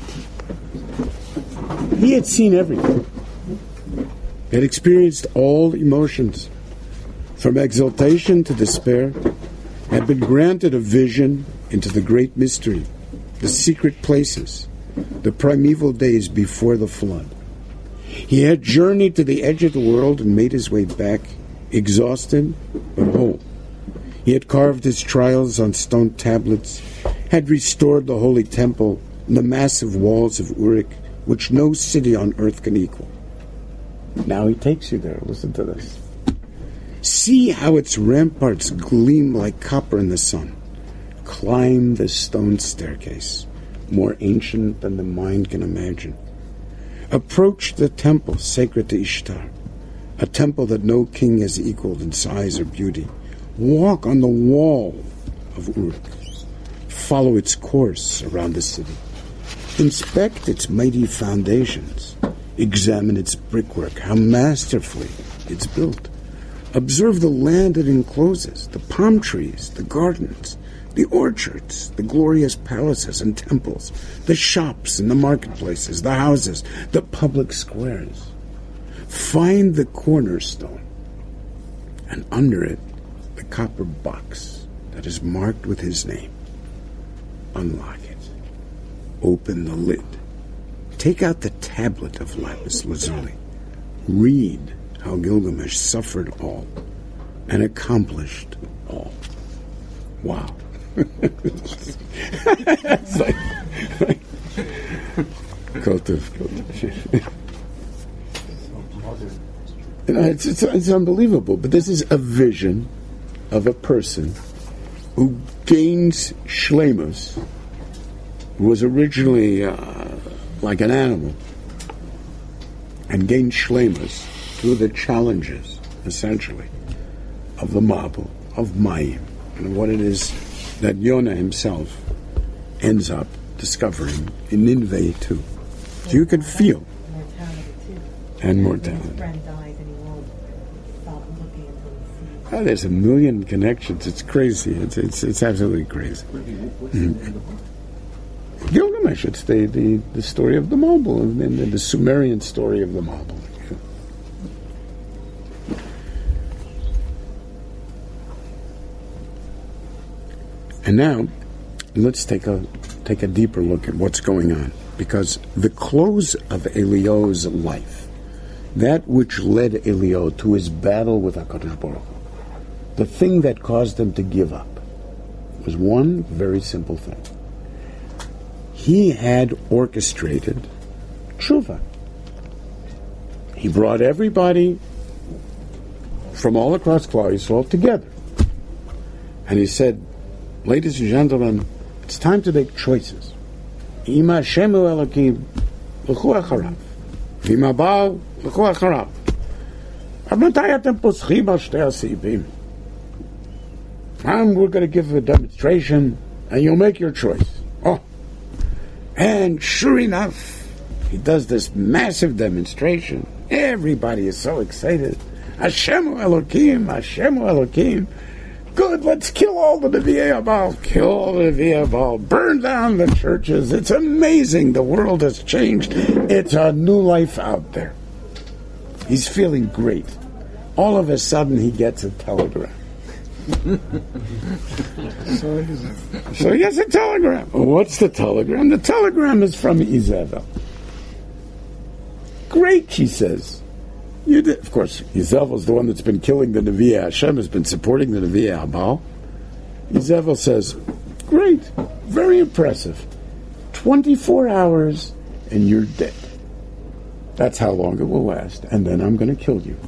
He had seen everything. He had experienced all emotions, from exultation to despair, had been granted a vision into the great mystery, the secret places, the primeval days before the flood. He had journeyed to the edge of the world and made his way back, exhausted but whole. He had carved his trials on stone tablets, had restored the holy temple and the massive walls of Uruk, which no city on earth can equal. Now he takes you there. Listen to this. See how its ramparts gleam like copper in the sun. Climb the stone staircase, more ancient than the mind can imagine. Approach the temple sacred to Ishtar, a temple that no king has equaled in size or beauty. Walk on the wall of Uruk. Follow its course around the city. Inspect its mighty foundations. Examine its brickwork, how masterfully it's built. Observe the land it encloses, the palm trees, the gardens, the orchards, the glorious palaces and temples, the shops and the marketplaces, the houses, the public squares. Find the cornerstone, and under it, the copper box that is marked with his name. Unlock it. Open the lid. Take out the tablet of lapis lazuli. Read how Gilgamesh suffered all and accomplished all. Wow. It's like, like Kotev, Kotev. You know, it's, it's, it's unbelievable, but this is a vision of a person who gains shlemus, who was originally uh, like an animal, and gained shlemus through the challenges, essentially, of the Mabul, of Mayim, and what it is that Yonah himself ends up discovering in Nineveh too. So you can feel. Mortality too. And mortality. His friend dies and he won't stop looking until he sees. Oh, there's a million connections. It's crazy. It's it's, it's absolutely crazy. Mm. Gilgamesh. It's the, the, the story of the Mabul, and the, the Sumerian story of the Mabul. And now, let's take a take a deeper look at what's going on, because the close of Eliyahu's life, that which led Eliyahu to his battle with HaKadosh Baruch Hu, the thing that caused him to give up, was one very simple thing. He had orchestrated tshuva. He brought everybody from all across Klal Yisrael together, and he said, ladies and gentlemen, it's time to make choices. Ima Shemu Elokim, l'chu acharav. V'ima Baal, l'chu acharav. Abnatai atem poschim al shtei ha'seibim. And we're going to give a demonstration, and you'll make your choice. Oh. And sure enough, he does this massive demonstration. Everybody is so excited. Hashemu Elokim, Hashemu Elokim. Good, let's kill all the Nevi'ei Baal. Kill all the Nevi'ei Baal. Burn down the churches. It's amazing. The world has changed. It's a new life out there. He's feeling great. All of a sudden, he gets a telegram. So he gets a telegram. What's the telegram? The telegram is from Izebel. Great, she says. You did. Of course, Yizebel is the one that's been killing the Nevi'ei Hashem, has been supporting the Nevi'ei Baal. Yizebel says, great, very impressive. twenty-four hours and you're dead. That's how long it will last. And then I'm going to kill you.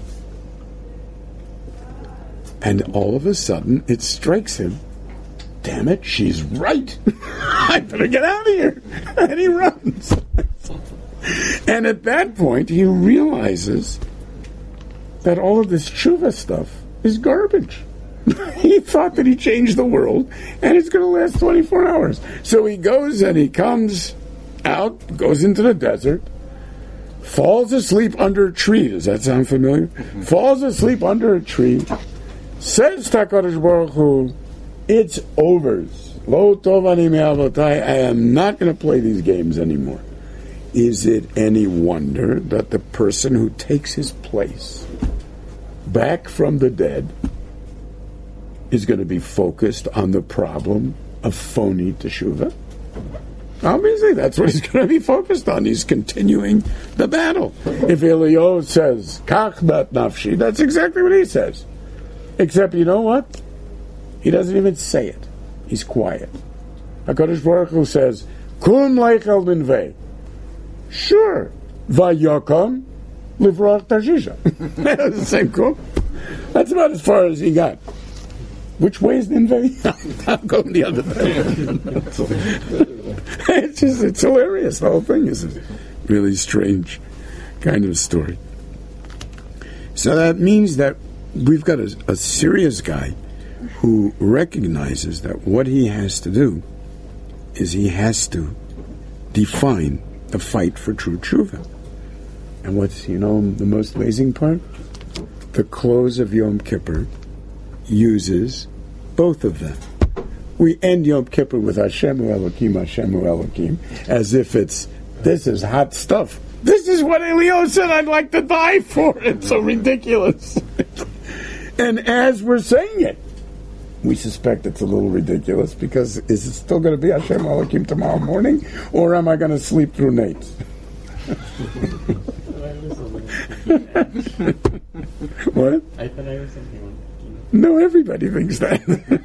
And all of a sudden, it strikes him. Damn it, she's right. I better get out of here. And he runs. And at that point, he realizes that all of this tshuva stuff is garbage. He thought that he changed the world, and it's going to last twenty-four hours. So he goes and he comes out, goes into the desert, falls asleep under a tree. Does that sound familiar? Mm-hmm. Falls asleep under a tree, says to HaKadosh Baruch Hu, it's overs. Lo tov ani me'avotai, I am not going to play these games anymore. Is it any wonder that the person who takes his place back from the dead is going to be focused on the problem of phony teshuvah? Obviously, that's what he's going to be focused on. He's continuing the battle. If Eliyahu says, Kach bat nafshi, that's exactly what he says. Except, you know what? He doesn't even say it. He's quiet. HaKadosh Baruch Hu says, Kum leichel minvei. Sure. Vayakam livrach Tarshisha. That's the same kum. That's about as far as he got. Which way is Ninveh? I'm going the other way. It's just, it's hilarious. The whole thing is a really strange kind of story. So that means that we've got a, a serious guy who recognizes that what he has to do is he has to define the fight for true tshuva. And what's, you know, the most amazing part? The close of Yom Kippur uses both of them. We end Yom Kippur with Hashem Elokim, Hashem Elokim, as if it's, this is hot stuff. This is what Eliyahu said I'd like to die for. It's so ridiculous. And as we're saying it, we suspect it's a little ridiculous, because is it still going to be Hashem Elokim tomorrow morning, or am I going to sleep through Nate? What? I thought I was something. No, everybody thinks that.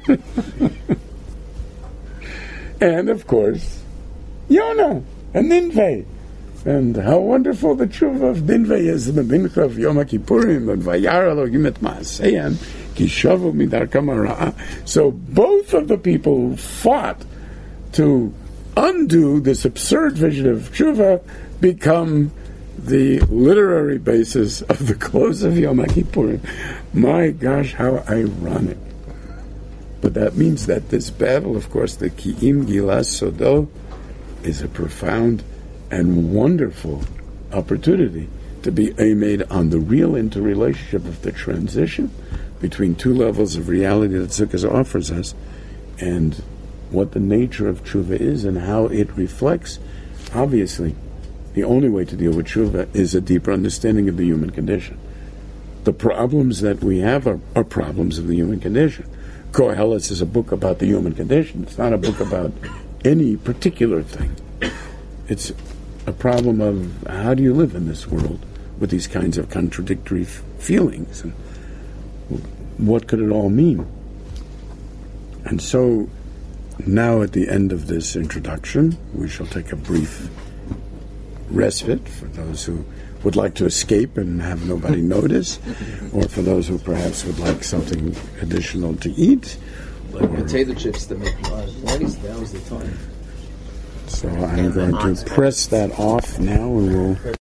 And of course, Yonah and Ninveh. And how wonderful the tshuva of Ninveh is in the mincha of Yom Kippurim, and Vayar Elohim et Maaseyam, ki shavu midarkam hara'a. So both of the people who fought to undo this absurd vision of tshuva become the literary basis of the close of Yom Kippurim. My gosh, how ironic. But that means that this battle, of course, the Ki'im Gilas Sodo, is a profound and wonderful opportunity to be made on the real interrelationship of the transition between two levels of reality that Sukkot offers us, and what the nature of tshuva is and how it reflects. Obviously, the only way to deal with tshuva is a deeper understanding of the human condition. The problems that we have are, are problems of the human condition. Koheles is a book about the human condition. It's not a book about any particular thing. It's a problem of how do you live in this world with these kinds of contradictory f- feelings, and what could it all mean? And so now at the end of this introduction, we shall take a brief respite for those who would like to escape and have nobody notice, or for those who perhaps would like something additional to eat. Like potato chips that make nice, that was the time. So I'm going to press that off now, and we'll